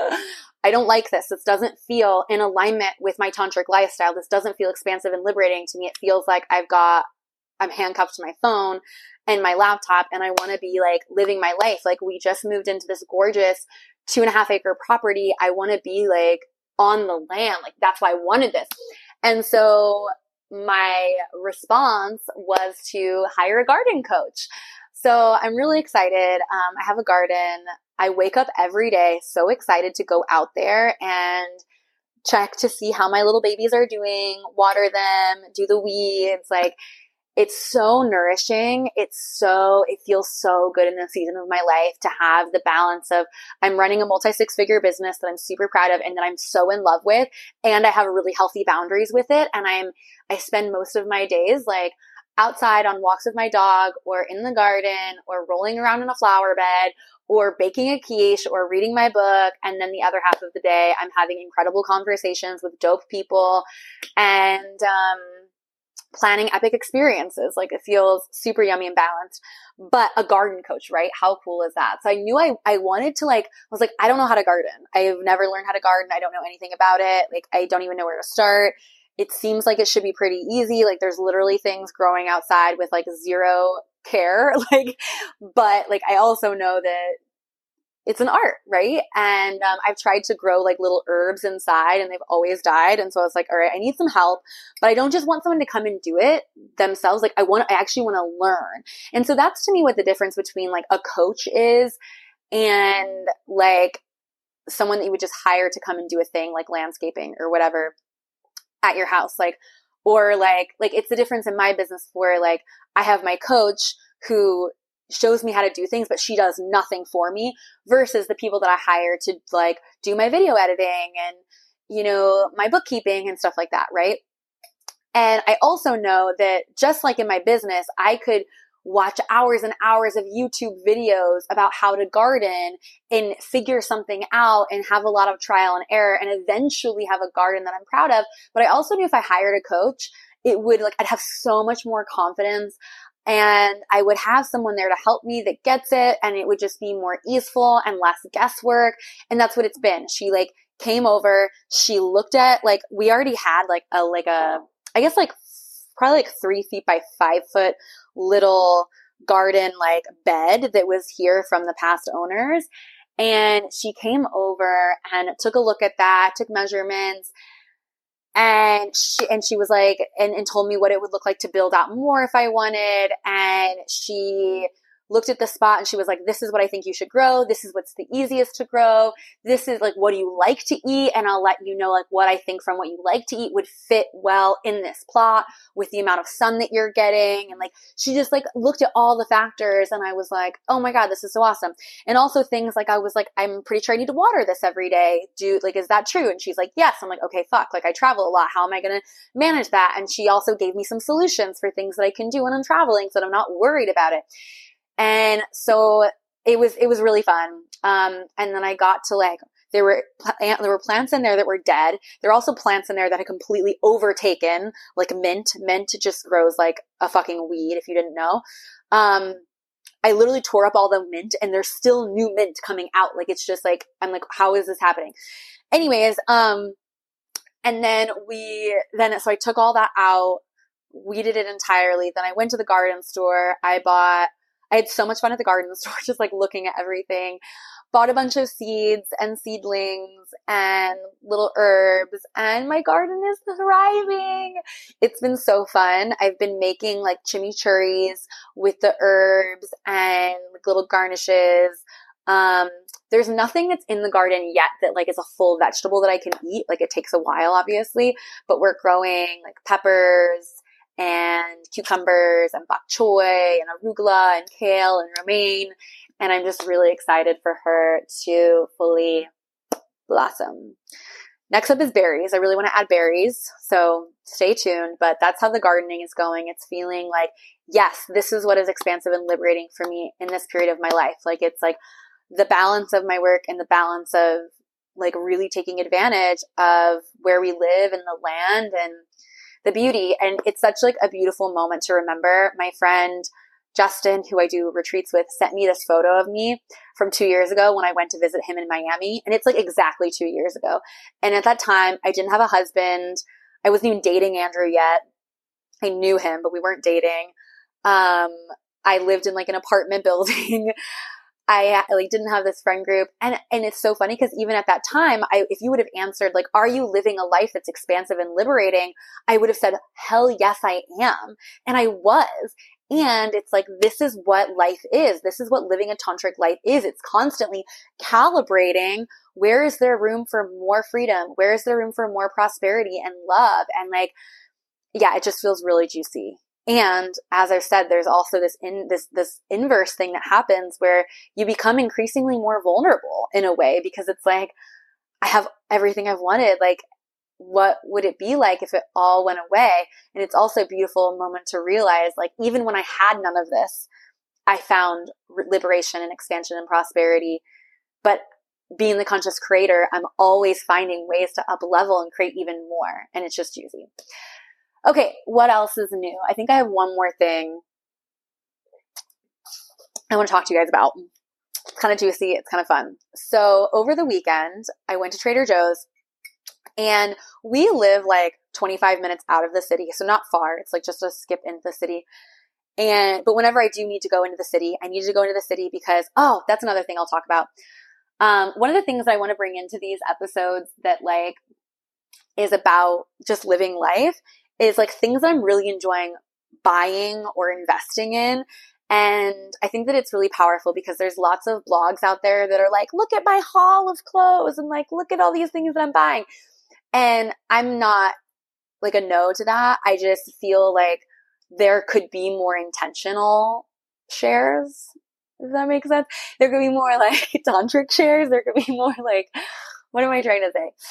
I don't like this. This doesn't feel in alignment with my tantric lifestyle. This doesn't feel expansive and liberating to me. It feels like I'm handcuffed to my phone and my laptop, and I want to be like living my life. Like we just moved into this gorgeous 2.5 acre property. I want to be like on the land. Like that's why I wanted this. And so my response was to hire a garden coach. So I'm really excited. I have a garden. I wake up every day so excited to go out there and check to see how my little babies are doing, water them, do the weeds. Like it's so nourishing. It feels so good in this season of my life to have the balance of I'm running a multi-6-figure business that I'm super proud of and that I'm so in love with, and I have really healthy boundaries with it. And I spend most of my days like outside on walks with my dog or in the garden or rolling around in a flower bed or baking a quiche or reading my book. And then the other half of the day, I'm having incredible conversations with dope people and planning epic experiences. Like it feels super yummy and balanced. But a garden coach, right? How cool is that? So I knew I wanted to I was like, I don't know how to garden. I've never learned how to garden. I don't know anything about it. Like I don't even know where to start. It seems like it should be pretty easy. Like there's literally things growing outside with like zero care. But like I also know that it's an art, right? And I've tried to grow like little herbs inside and they've always died. And so I was like, all right, I need some help, but I don't just want someone to come and do it themselves. Like I actually want to learn. And so that's to me what the difference between like a coach is and like someone that you would just hire to come and do a thing like landscaping or whatever at your house. Or it's the difference in my business where like I have my coach who shows me how to do things, but she does nothing for me versus the people that I hire to like do my video editing and, you know, my bookkeeping and stuff like that. Right. And I also know that just like in my business, I could watch hours and hours of YouTube videos about how to garden and figure something out and have a lot of trial and error and eventually have a garden that I'm proud of. But I also knew if I hired a coach, it would I'd have so much more confidence. And I would have someone there to help me that gets it. And it would just be more easeful and less guesswork. And that's what it's been. She came over, she looked at, we already had I guess probably 3 feet by 5 foot little garden, bed that was here from the past owners. And she came over and took a look at that, took measurements. And she was and told me what it would look like to build out more if I wanted. And she looked at the spot and she was like, this is what I think you should grow. This is what's the easiest to grow. This is like, what do you like to eat? And I'll let you know like what I think from what you like to eat would fit well in this plot with the amount of sun that you're getting. And like, she just like looked at all the factors and I was like, oh my God, this is so awesome. And also things like, I was like, I'm pretty sure I need to water this every day. Is that true? And she's like, yes. I'm like, okay, fuck. Like I travel a lot. How am I going to manage that? And she also gave me some solutions for things that I can do when I'm traveling so that I'm not worried about it. And so it was really fun. And then I got to like, there were plants in there that were dead. There are also plants in there that had completely overtaken, like mint. Mint just grows like a fucking weed if you didn't know. I literally tore up all the mint and there's still new mint coming out. Like, it's just like, I'm like, how is this happening? Anyways, and then so I took all that out, weeded it entirely. Then I went to the garden store. I had so much fun at the garden store, just like looking at everything. Bought a bunch of seeds and seedlings and little herbs, and my garden is thriving. It's been so fun. I've been making like chimichurris with the herbs and like little garnishes. There's nothing that's in the garden yet that like is a full vegetable that I can eat. Like it takes a while, obviously, but we're growing like peppers and cucumbers and bok choy and arugula and kale and romaine. And I'm just really excited for her to fully blossom. Next up is berries. I really want to add berries, so stay tuned. But that's how the gardening is going. It's feeling like, yes, this is what is expansive and liberating for me in this period of my life. Like it's like the balance of my work and the balance of like really taking advantage of where we live and the land and the beauty. And it's such like a beautiful moment to remember. My friend Justin, who I do retreats with, sent me this photo of me from 2 years ago when I went to visit him in Miami. And it's like exactly 2 years ago. And at that time, I didn't have a husband. I wasn't even dating Andrew yet. I knew him, but we weren't dating. I lived in like an apartment building. I like didn't have this friend group. And it's so funny because even at that time, if you would have answered like, are you living a life that's expansive and liberating? I would have said, hell yes, I am. And I was. And it's like, this is what life is. This is what living a tantric life is. It's constantly calibrating. Where is there room for more freedom? Where is there room for more prosperity and love? And like, yeah, it just feels really juicy. And as I've said, there's also this inverse thing that happens where you become increasingly more vulnerable in a way, because it's like, I have everything I've wanted. Like, what would it be like if it all went away? And it's also a beautiful moment to realize, like, even when I had none of this, I found liberation and expansion and prosperity. But being the conscious creator, I'm always finding ways to up level and create even more. And it's just juicy. Okay, what else is new? I think I have one more thing I want to talk to you guys about. It's kind of juicy. It's kind of fun. So over the weekend, I went to Trader Joe's. And we live like 25 minutes out of the city, so not far. It's like just a skip into the city. But whenever I do need to go into the city, I need to go into the city because, that's another thing I'll talk about. One of the things I want to bring into these episodes that like is about just living life is like things that I'm really enjoying buying or investing in. And I think that it's really powerful because there's lots of blogs out there that are like, look at my haul of clothes and like, look at all these things that I'm buying. And I'm not like a no to that. I just feel like there could be more intentional shares, if that makes sense. There could be more like tantric shares. There could be more like, what am I trying to say?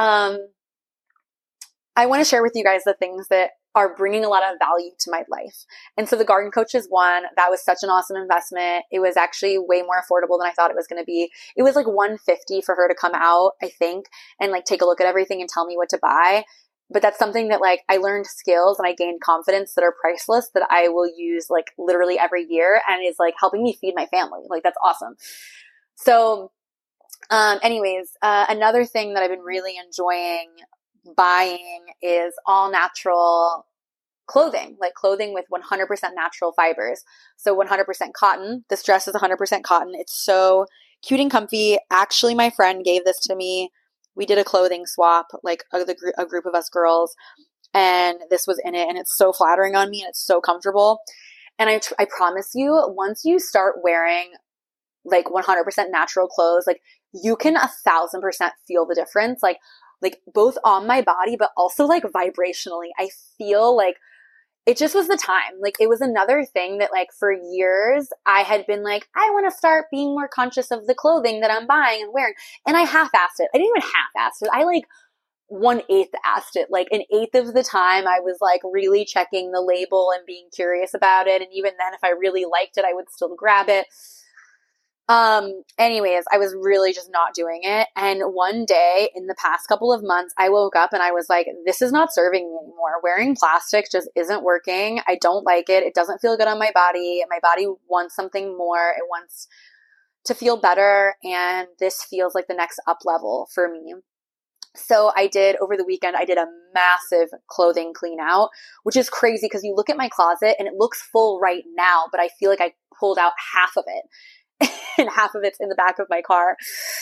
I want to share with you guys the things that are bringing a lot of value to my life. And so the Garden Coach is one. That was such an awesome investment. It was actually way more affordable than I thought it was going to be. It was like $150 for her to come out, I think, and like take a look at everything and tell me what to buy. But that's something that like I learned skills and I gained confidence that are priceless that I will use like literally every year, and is like helping me feed my family. Like that's awesome. So anyways, another thing that I've been really enjoying buying is all natural clothing, like clothing with 100% natural fibers. So 100% cotton. This dress is 100% cotton. It's so cute and comfy. Actually, my friend gave this to me. We did a clothing swap, like a group of us girls, and this was in it, and it's so flattering on me and it's so comfortable. And I promise you, once you start wearing like 100% natural clothes, like you can 1,000% feel the difference. Like both on my body, but also like vibrationally, I feel like it just was the time. Like it was another thing that like for years I had been like, I want to start being more conscious of the clothing that I'm buying and wearing. And I half-assed it. I didn't even half-ass it. I like 1/8 asked it. Like 1/8 of the time I was like really checking the label and being curious about it. And even then, if I really liked it, I would still grab it. Anyways, I was really just not doing it. And one day in the past couple of months, I woke up and I was like, this is not serving me anymore. Wearing plastic just isn't working. I don't like it. It doesn't feel good on my body. My body wants something more. It wants to feel better. And this feels like the next up level for me. So I did over the weekend, I did a massive clothing clean out, which is crazy because you look at my closet and it looks full right now, but I feel like I pulled out half of it. And half of it's in the back of my car.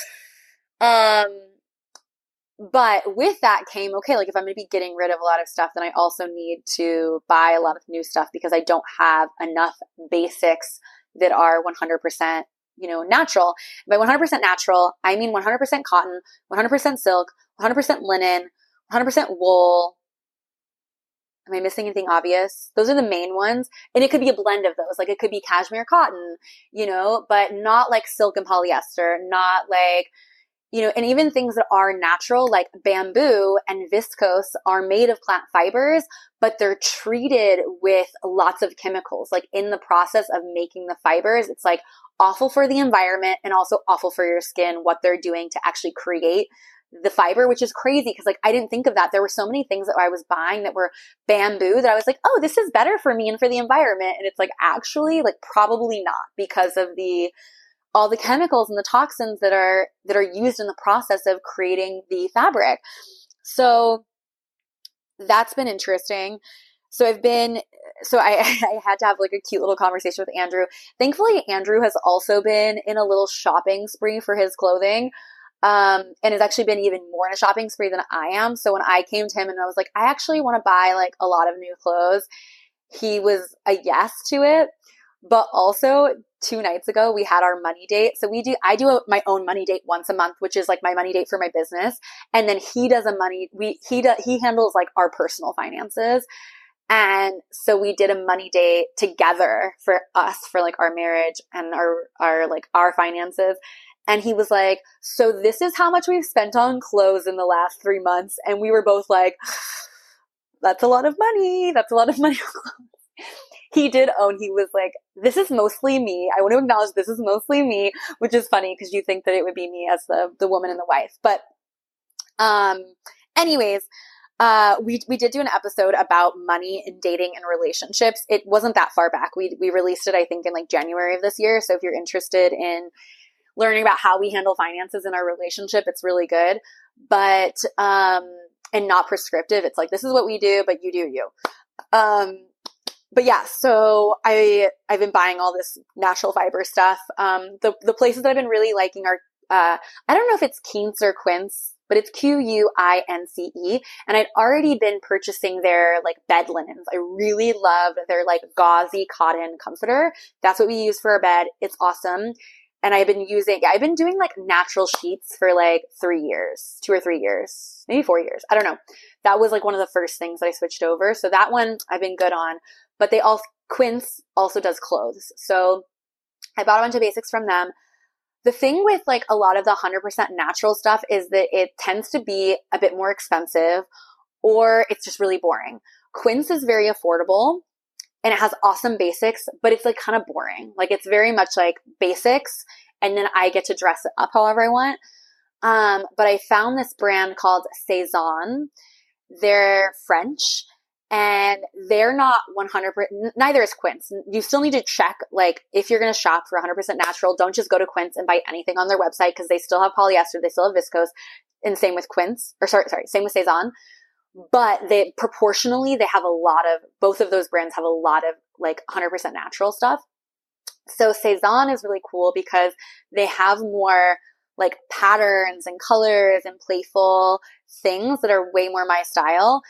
But with that came, okay, like if I'm going to be getting rid of a lot of stuff, then I also need to buy a lot of new stuff because I don't have enough basics that are 100%, natural. By 100% natural, I mean 100% cotton, 100% silk, 100% linen, 100% wool. Am I missing anything obvious? Those are the main ones. And it could be a blend of those. Like it could be cashmere cotton, but not like silk and polyester, not like, and even things that are natural, like bamboo and viscose are made of plant fibers, but they're treated with lots of chemicals. Like in the process of making the fibers, it's like awful for the environment and also awful for your skin, what they're doing to actually create the fiber, which is crazy because like I didn't think of that. There were so many things that I was buying that were bamboo that I was like, oh, this is better for me and for the environment. And it's like actually like probably not because of all the chemicals and the toxins that are used in the process of creating the fabric. So that's been interesting. So I had to have like a cute little conversation with Andrew. Thankfully, Andrew has also been in a little shopping spree for his clothing. And has actually been even more in a shopping spree than I am. So when I came to him and I was like, I actually want to buy like a lot of new clothes, he was a yes to it. But also 2 nights ago, we had our money date. So I do my own money date once a month, which is like my money date for my business. And then he does he handles like our personal finances. And so we did a money date together for us for like our marriage and our finances. And he was like, so this is how much we've spent on clothes in the last 3 months. And we were both like, that's a lot of money. That's a lot of money on clothes. He did own, he was like, this is mostly me. I want to acknowledge this is mostly me, which is funny because you think that it would be me as the woman and the wife. But anyways, we did do an episode about money and dating and relationships. It wasn't that far back. We released it, I think, in like January of this year. So if you're interested in learning about how we handle finances in our relationship, it's really good. But, and not prescriptive. It's like, this is what we do, but you do you. But yeah, so I've been buying all this natural fiber stuff. The places that I've been really liking are, I don't know if it's Quince or Quince, but it's Quince. And I'd already been purchasing their like bed linens. I really love their like gauzy cotton comforter. That's what we use for our bed. It's awesome. And I've been doing like natural sheets for like 3 years, 2 or 3 years, maybe 4 years. I don't know. That was like one of the first things that I switched over. So that one I've been good on, but Quince also does clothes. So I bought a bunch of basics from them. The thing with like a lot of the 100% natural stuff is that it tends to be a bit more expensive or it's just really boring. Quince is very affordable. And it has awesome basics, but it's like kind of boring. Like it's very much like basics and then I get to dress it up however I want. But I found this brand called Sézane. They're French and they're not 100%, neither is Quince. You still need to check, like if you're going to shop for 100% natural, don't just go to Quince and buy anything on their website because they still have polyester, they still have viscose, and same with Quince, same with Sézane. But they have both of those brands have a lot of like 100% natural stuff. So Sézane is really cool because they have more like patterns and colors and playful things that are way more my style.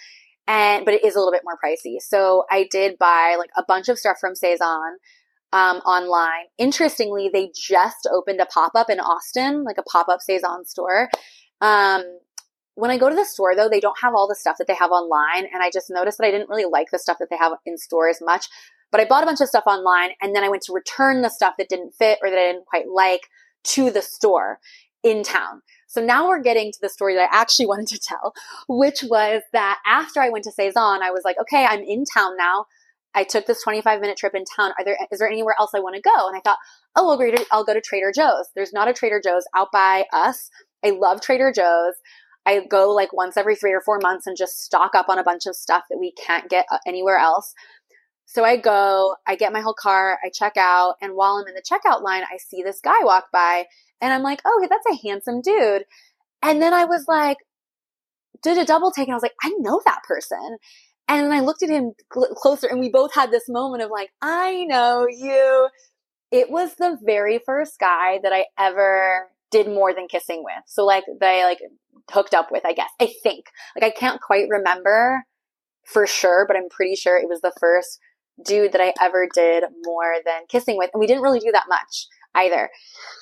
but it is a little bit more pricey. So I did buy like a bunch of stuff from Sézanne online. Interestingly, they just opened a pop-up in Austin, like a pop-up Sézanne store. When I go to the store, though, they don't have all the stuff that they have online. And I just noticed that I didn't really like the stuff that they have in store as much. But I bought a bunch of stuff online, and then I went to return the stuff that didn't fit or that I didn't quite like to the store in town. So now we're getting to the story that I actually wanted to tell, which was that after I went to Sézanne, I was like, okay, I'm in town now. I took this 25-minute trip in town. Is there anywhere else I want to go? And I thought, oh, I'll go to Trader Joe's. There's not a Trader Joe's out by us. I love Trader Joe's. I go like once every 3 or 4 months and just stock up on a bunch of stuff that we can't get anywhere else. So I go, I get my whole cart, I check out, and while I'm in the checkout line, I see this guy walk by, and I'm like, oh, that's a handsome dude. And then I was like, did a double take, and I was like, I know that person. And then I looked at him closer, and we both had this moment of like, I know you. It was the very first guy that I ever did more than kissing with. So like they like hooked up with, I guess, I think. Like I can't quite remember for sure, but I'm pretty sure it was the first dude that I ever did more than kissing with. And we didn't really do that much either.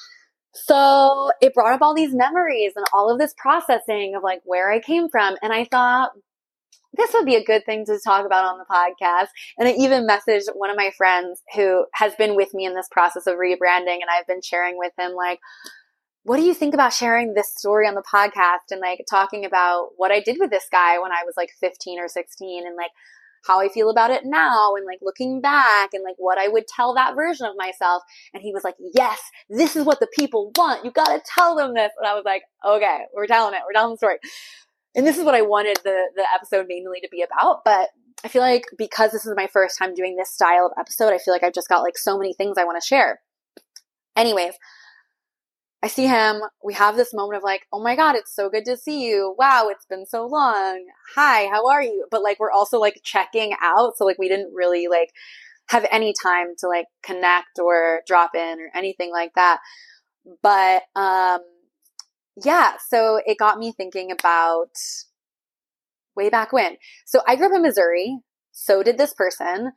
So it brought up all these memories and all of this processing of like where I came from. And I thought this would be a good thing to talk about on the podcast. And I even messaged one of my friends who has been with me in this process of rebranding. And I've been sharing with him like, what do you think about sharing this story on the podcast and like talking about what I did with this guy when I was like 15 or 16 and like how I feel about it now and like looking back and like what I would tell that version of myself. And he was like, yes, this is what the people want. You got to tell them this. And I was like, okay, we're telling it. We're telling the story. And this is what I wanted the episode mainly to be about. But I feel like because this is my first time doing this style of episode, I feel like I've just got like so many things I want to share. Anyways, I see him. We have this moment of like, oh my God, it's so good to see you. Wow, it's been so long. Hi, how are you? But like, we're also like checking out. So like, we didn't really like have any time to like connect or drop in or anything like that. But, yeah, so it got me thinking about way back when. So I grew up in Missouri. So did this person.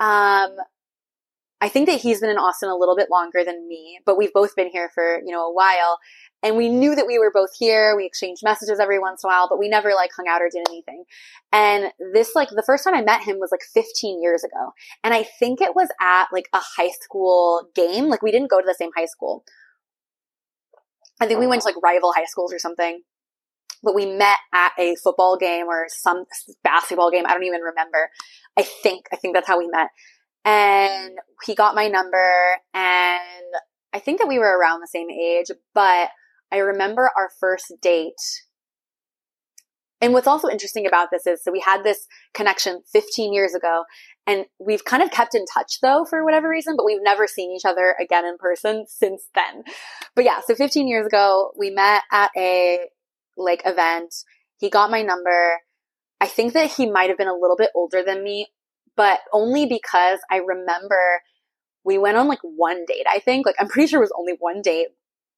I think that he's been in Austin a little bit longer than me, but we've both been here for, a while. And we knew that we were both here. We exchanged messages every once in a while, but we never like hung out or did anything. And this, like the first time I met him was like 15 years ago. And I think it was at like a high school game. Like we didn't go to the same high school. I think we went to like rival high schools or something, but we met at a football game or some basketball game. I don't even remember. I think that's how we met. And he got my number, and I think that we were around the same age, but I remember our first date. And what's also interesting about this is, so we had this connection 15 years ago, and we've kind of kept in touch though, for whatever reason, but we've never seen each other again in person since then. But yeah, so 15 years ago, we met at a like event. He got my number. I think that he might have been a little bit older than me, but only because I remember we went on like one date, I think. Like, I'm pretty sure it was only one date.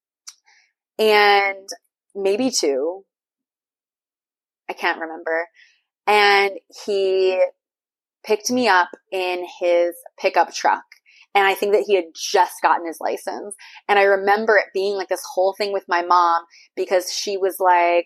And maybe two. I can't remember. And he picked me up in his pickup truck. And I think that he had just gotten his license. And I remember it being like this whole thing with my mom because she was like,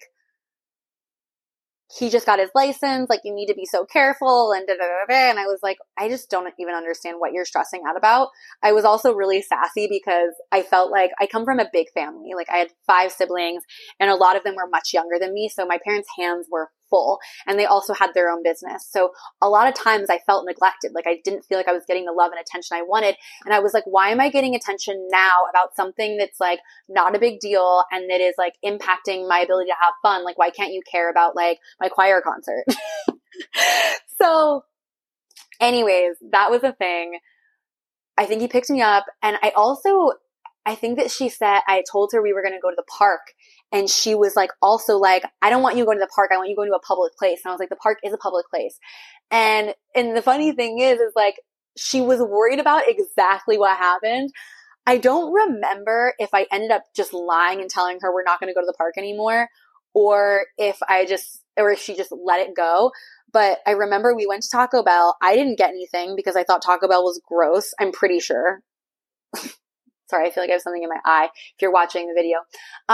he just got his license, like, you need to be so careful, and da-da-da-da. And I was like, I just don't even understand what you're stressing out about. I was also really sassy because I felt like I come from a big family. Like, I had 5 siblings, and a lot of them were much younger than me, so my parents' hands were full, and they also had their own business. So a lot of times I felt neglected. Like, I didn't feel like I was getting the love and attention I wanted. And I was like, why am I getting attention now about something that's like not a big deal and that is like impacting my ability to have fun? Like, why can't you care about like my choir concert? So anyways, that was a thing. I think he picked me up, and I think that she said, I told her we were going to go to the park, and she was like, also like, I don't want you going to the park. I want you going to a public place. And I was like, the park is a public place. And the funny thing is like, she was worried about exactly what happened. I don't remember if I ended up just lying and telling her we're not going to go to the park anymore, or if she just let it go. But I remember we went to Taco Bell. I didn't get anything because I thought Taco Bell was gross. I'm pretty sure. Sorry, I feel like I have something in my eye if you're watching the video.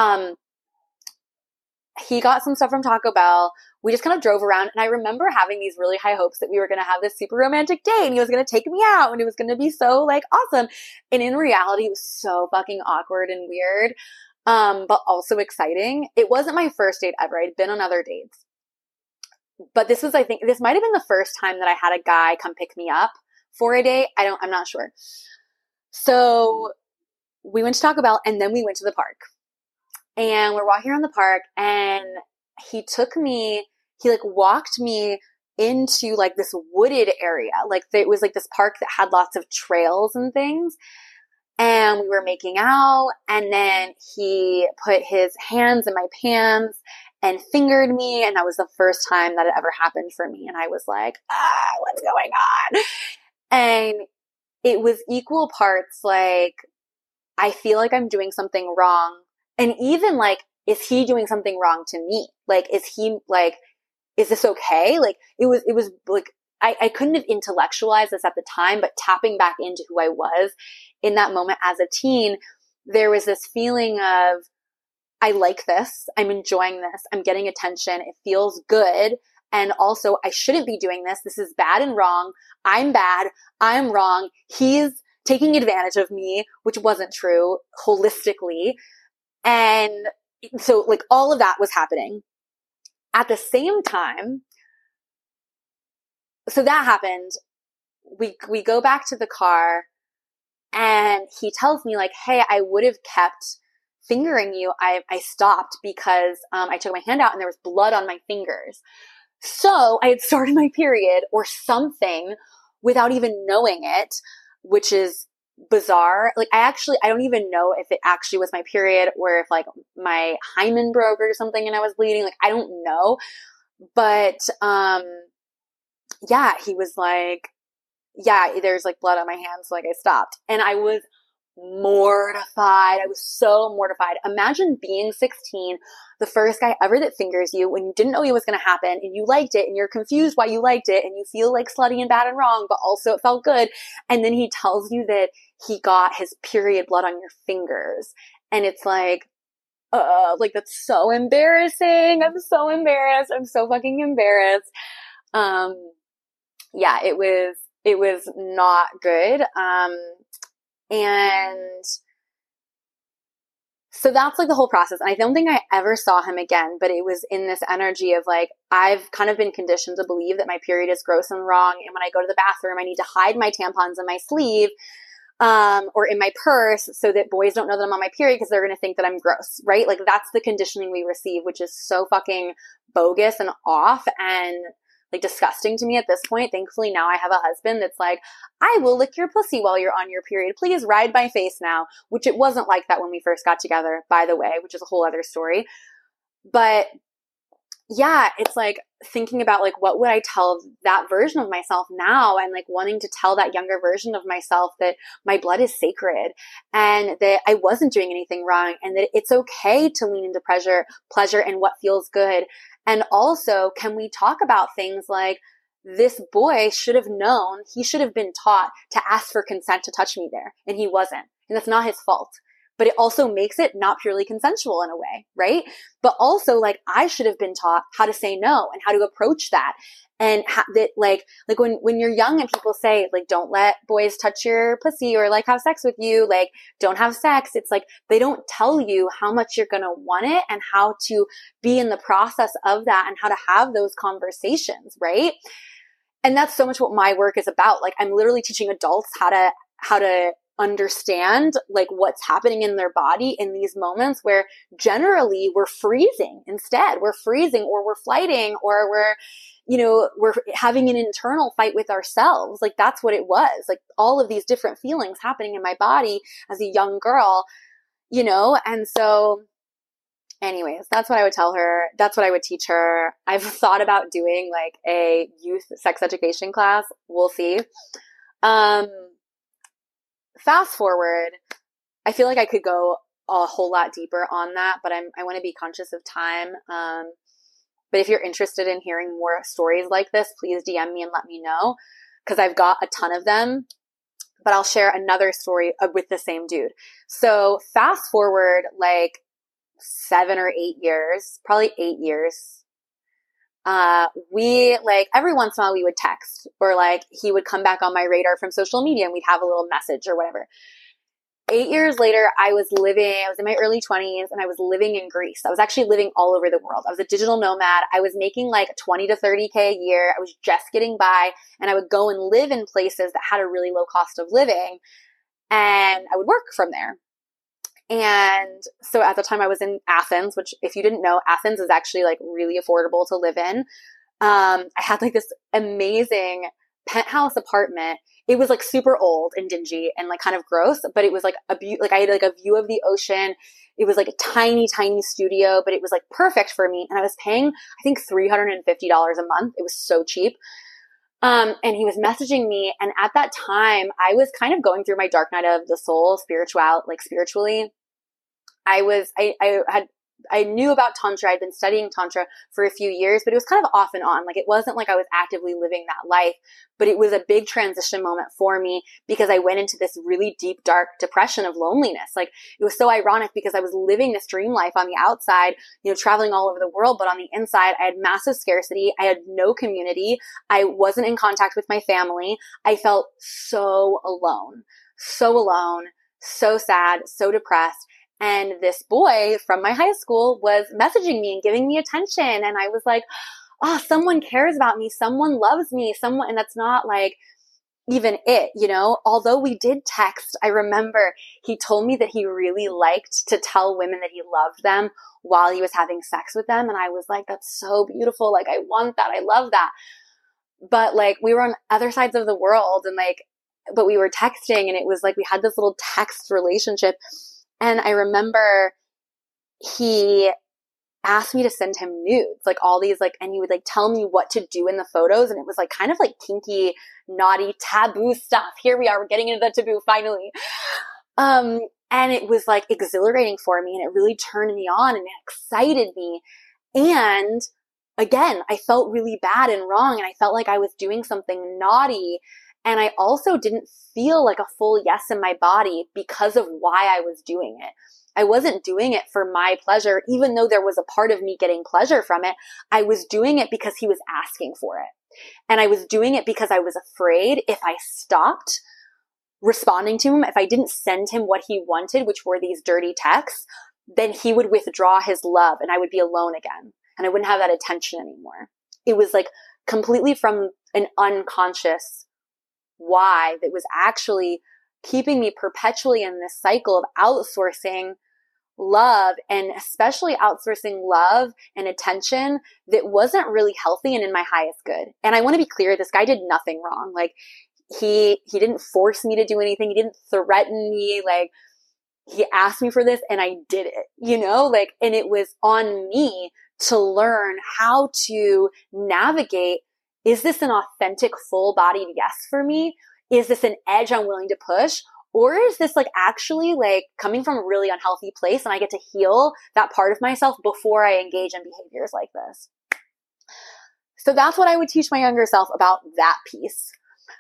He got some stuff from Taco Bell. We just kind of drove around, and I remember having these really high hopes that we were going to have this super romantic day, and he was going to take me out, and it was going to be so like awesome. And in reality, it was so fucking awkward and weird, but also exciting. It wasn't my first date ever. I'd been on other dates, but this was, I think, this might have been the first time that I had a guy come pick me up for a date. I'm not sure. So we went to Taco Bell, and then we went to the park. And we're walking around the park, and he like walked me into like this wooded area. Like it was like this park that had lots of trails and things. And we were making out, and then he put his hands in my pants and fingered me. And that was the first time that it ever happened for me. And I was like, what's going on? And it was equal parts like, I feel like I'm doing something wrong. And even like, is he doing something wrong to me? Like, is this okay? Like, it was like, I couldn't have intellectualized this at the time, but tapping back into who I was in that moment as a teen, there was this feeling of, I like this. I'm enjoying this. I'm getting attention. It feels good. And also, I shouldn't be doing this. This is bad and wrong. I'm bad. I'm wrong. He's taking advantage of me, which wasn't true holistically. And so like all of that was happening at the same time. So that happened. We go back to the car, and he tells me like, hey, I would have kept fingering you. I stopped because I took my hand out and there was blood on my fingers. So I had started my period or something without even knowing it, which is bizarre. Like I don't even know if it actually was my period or if like my hymen broke or something and I was bleeding. Like I don't know. But yeah, he was like, yeah, there's like blood on my hands. So like I stopped, and I was mortified. I was so mortified. Imagine being 16, the first guy ever that fingers you when you didn't know it was going to happen, and you liked it, and you're confused why you liked it, and you feel like slutty and bad and wrong, but also it felt good. And then he tells you that he got his period blood on your fingers. And it's like that's so embarrassing. I'm so embarrassed. I'm so fucking embarrassed. Yeah, it was not good. And so that's like the whole process. And I don't think I ever saw him again, but it was in this energy of like, I've kind of been conditioned to believe that my period is gross and wrong. And when I go to the bathroom, I need to hide my tampons in my sleeve, or in my purse so that boys don't know that I'm on my period because they're going to think that I'm gross, right? Like that's the conditioning we receive, which is so fucking bogus and off and like disgusting to me at this point. Thankfully now I have a husband that's like, I will lick your pussy while you're on your period. Please ride my face now, which it wasn't like that when we first got together, by the way, which is a whole other story. But yeah, it's like thinking about like, what would I tell that version of myself now? And like wanting to tell that younger version of myself that my blood is sacred and that I wasn't doing anything wrong and that it's okay to lean into pleasure and what feels good. And also, can we talk about things like this boy should have known, he should have been taught to ask for consent to touch me there. And he wasn't. And that's not his fault. But it also makes it not purely consensual in a way, right? But also like I should have been taught how to say no and how to approach that. And that like when you're young and people say like, don't let boys touch your pussy or like have sex with you, like don't have sex. It's like, they don't tell you how much you're going to want it and how to be in the process of that and how to have those conversations, right? And that's so much what my work is about. Like I'm literally teaching adults how to understand like what's happening in their body in these moments where generally we're freezing instead. We're freezing or we're flighting or we're having an internal fight with ourselves. Like that's what it was. Like all of these different feelings happening in my body as a young girl, and so anyways, that's what I would tell her. That's what I would teach her. I've thought about doing like a youth sex education class. We'll see. Fast forward, I feel like I could go a whole lot deeper on that, but I want to be conscious of time. But if you're interested in hearing more stories like this, please DM me and let me know, because I've got a ton of them. But I'll share another story with the same dude. So fast forward like 7 or 8 years, probably 8 years. We like every once in a while we would text, or like he would come back on my radar from social media and we'd have a little message or whatever. 8 years later, I was in my early 20s and I was living in Greece. I was actually living all over the world. I was a digital nomad. I was making like 20 to 30K a year. I was just getting by, and I would go and live in places that had a really low cost of living, and I would work from there. And so at the time I was in Athens, which if you didn't know, Athens is actually like really affordable to live in. I had like this amazing penthouse apartment. It was like super old and dingy and like kind of gross, but it was like like I had like a view of the ocean. It was like a tiny, tiny studio, but it was like perfect for me. And I was paying, I think $350 a month. It was so cheap. And he was messaging me. And at that time I was kind of going through my dark night of the soul, spiritually. I knew about Tantra. I'd been studying Tantra for a few years, but it was kind of off and on. Like it wasn't like I was actively living that life, but it was a big transition moment for me because I went into this really deep, dark depression of loneliness. Like it was so ironic because I was living this dream life on the outside, traveling all over the world, but on the inside, I had massive scarcity. I had no community. I wasn't in contact with my family. I felt so alone, so sad, so depressed. And this boy from my high school was messaging me and giving me attention. And I was like, oh, someone cares about me. Someone loves me. And that's not like even it, although we did text. I remember he told me that he really liked to tell women that he loved them while he was having sex with them. And I was like, that's so beautiful. Like, I want that. I love that. But like, we were on other sides of the world and like, but we were texting, and it was like, we had this little text relationship. And I remember he asked me to send him nudes, like all these, like, and he would like tell me what to do in the photos. And it was like kind of like kinky, naughty, taboo stuff. Here we are, we're getting into the taboo finally. And it was like exhilarating for me, and it really turned me on and it excited me. And again, I felt really bad and wrong, and I felt like I was doing something naughty. And I also didn't feel like a full yes in my body because of why I was doing it. I wasn't doing it for my pleasure, even though there was a part of me getting pleasure from it. I was doing it because he was asking for it. And I was doing it because I was afraid if I stopped responding to him, if I didn't send him what he wanted, which were these dirty texts, then he would withdraw his love and I would be alone again. And I wouldn't have that attention anymore. It was like completely from an unconscious why that was actually keeping me perpetually in this cycle of outsourcing love, and especially outsourcing love and attention that wasn't really healthy and in my highest good. And I want to be clear, this guy did nothing wrong. Like he didn't force me to do anything. He didn't threaten me. Like he asked me for this and I did it, and it was on me to learn how to navigate. Is this an authentic, full-bodied yes for me? Is this an edge I'm willing to push? Or is this like actually like coming from a really unhealthy place and I get to heal that part of myself before I engage in behaviors like this? So that's what I would teach my younger self about that piece.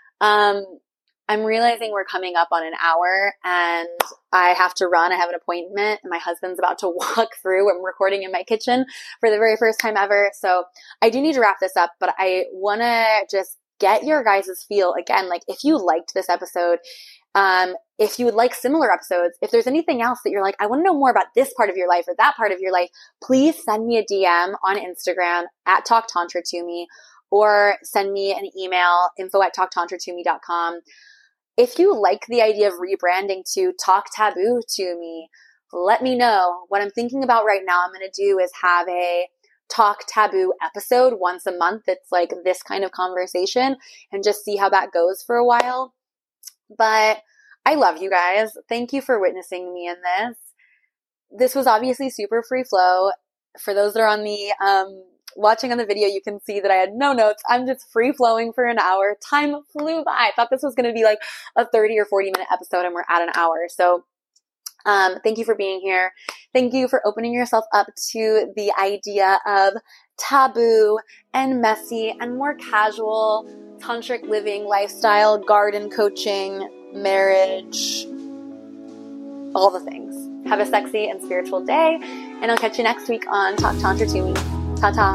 I'm realizing we're coming up on an hour and I have to run. I have an appointment and my husband's about to walk through. I'm recording in my kitchen for the very first time ever. So I do need to wrap this up, but I want to just get your guys' feel again. Like if you liked this episode, if you would like similar episodes, if there's anything else that you're like, I want to know more about this part of your life or that part of your life, please send me a DM on Instagram at Talk Tantra to me, or send me an email, info@talktantratome.com. If you like the idea of rebranding to Talk Taboo to me, let me know. What I'm thinking about right now, I'm going to do is have a Talk Taboo episode once a month. It's like this kind of conversation, and just see how that goes for a while. But I love you guys. Thank you for witnessing me in this. This was obviously super free flow. For those that are on the watching on the video, you can see that I had no notes. I'm just free flowing for an hour. Time flew by. I thought this was going to be like a 30 or 40 minute episode, and we're at an hour. So thank you for being here. Thank you for opening yourself up to the idea of taboo and messy and more casual tantric living, lifestyle, garden coaching, marriage, all the things. Have a sexy and spiritual day, and I'll catch you next week on Talk Tantra to Me. Ta-ta.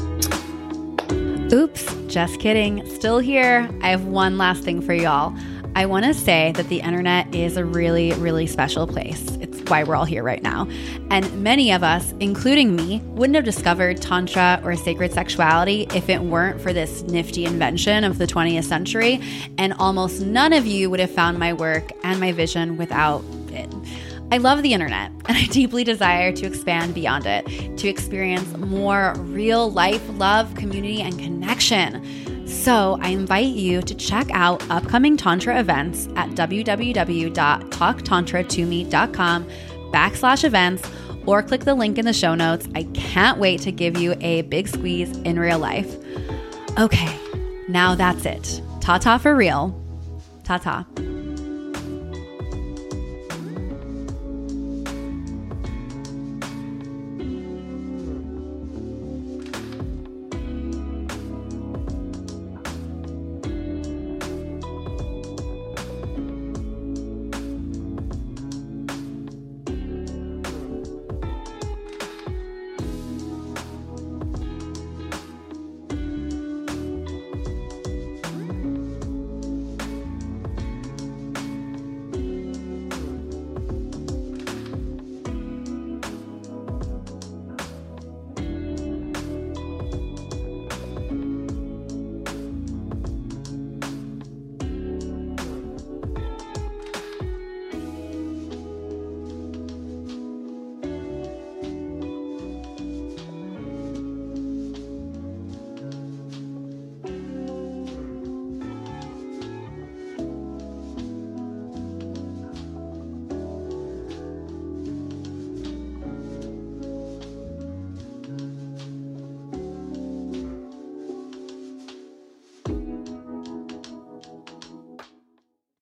Oops, just kidding. Still here. I have one last thing for y'all. I want to say that the internet is a really, really special place. It's why we're all here right now. And many of us, including me, wouldn't have discovered Tantra or sacred sexuality if it weren't for this nifty invention of the 20th century. And almost none of you would have found my work and my vision without it. I love the internet, and I deeply desire to expand beyond it, to experience more real life love, community, and connection. So I invite you to check out upcoming Tantra events at www.talktantratome.com/events, or click the link in the show notes. I can't wait to give you a big squeeze in real life. Okay, now that's it. Ta-ta for real. Ta-ta.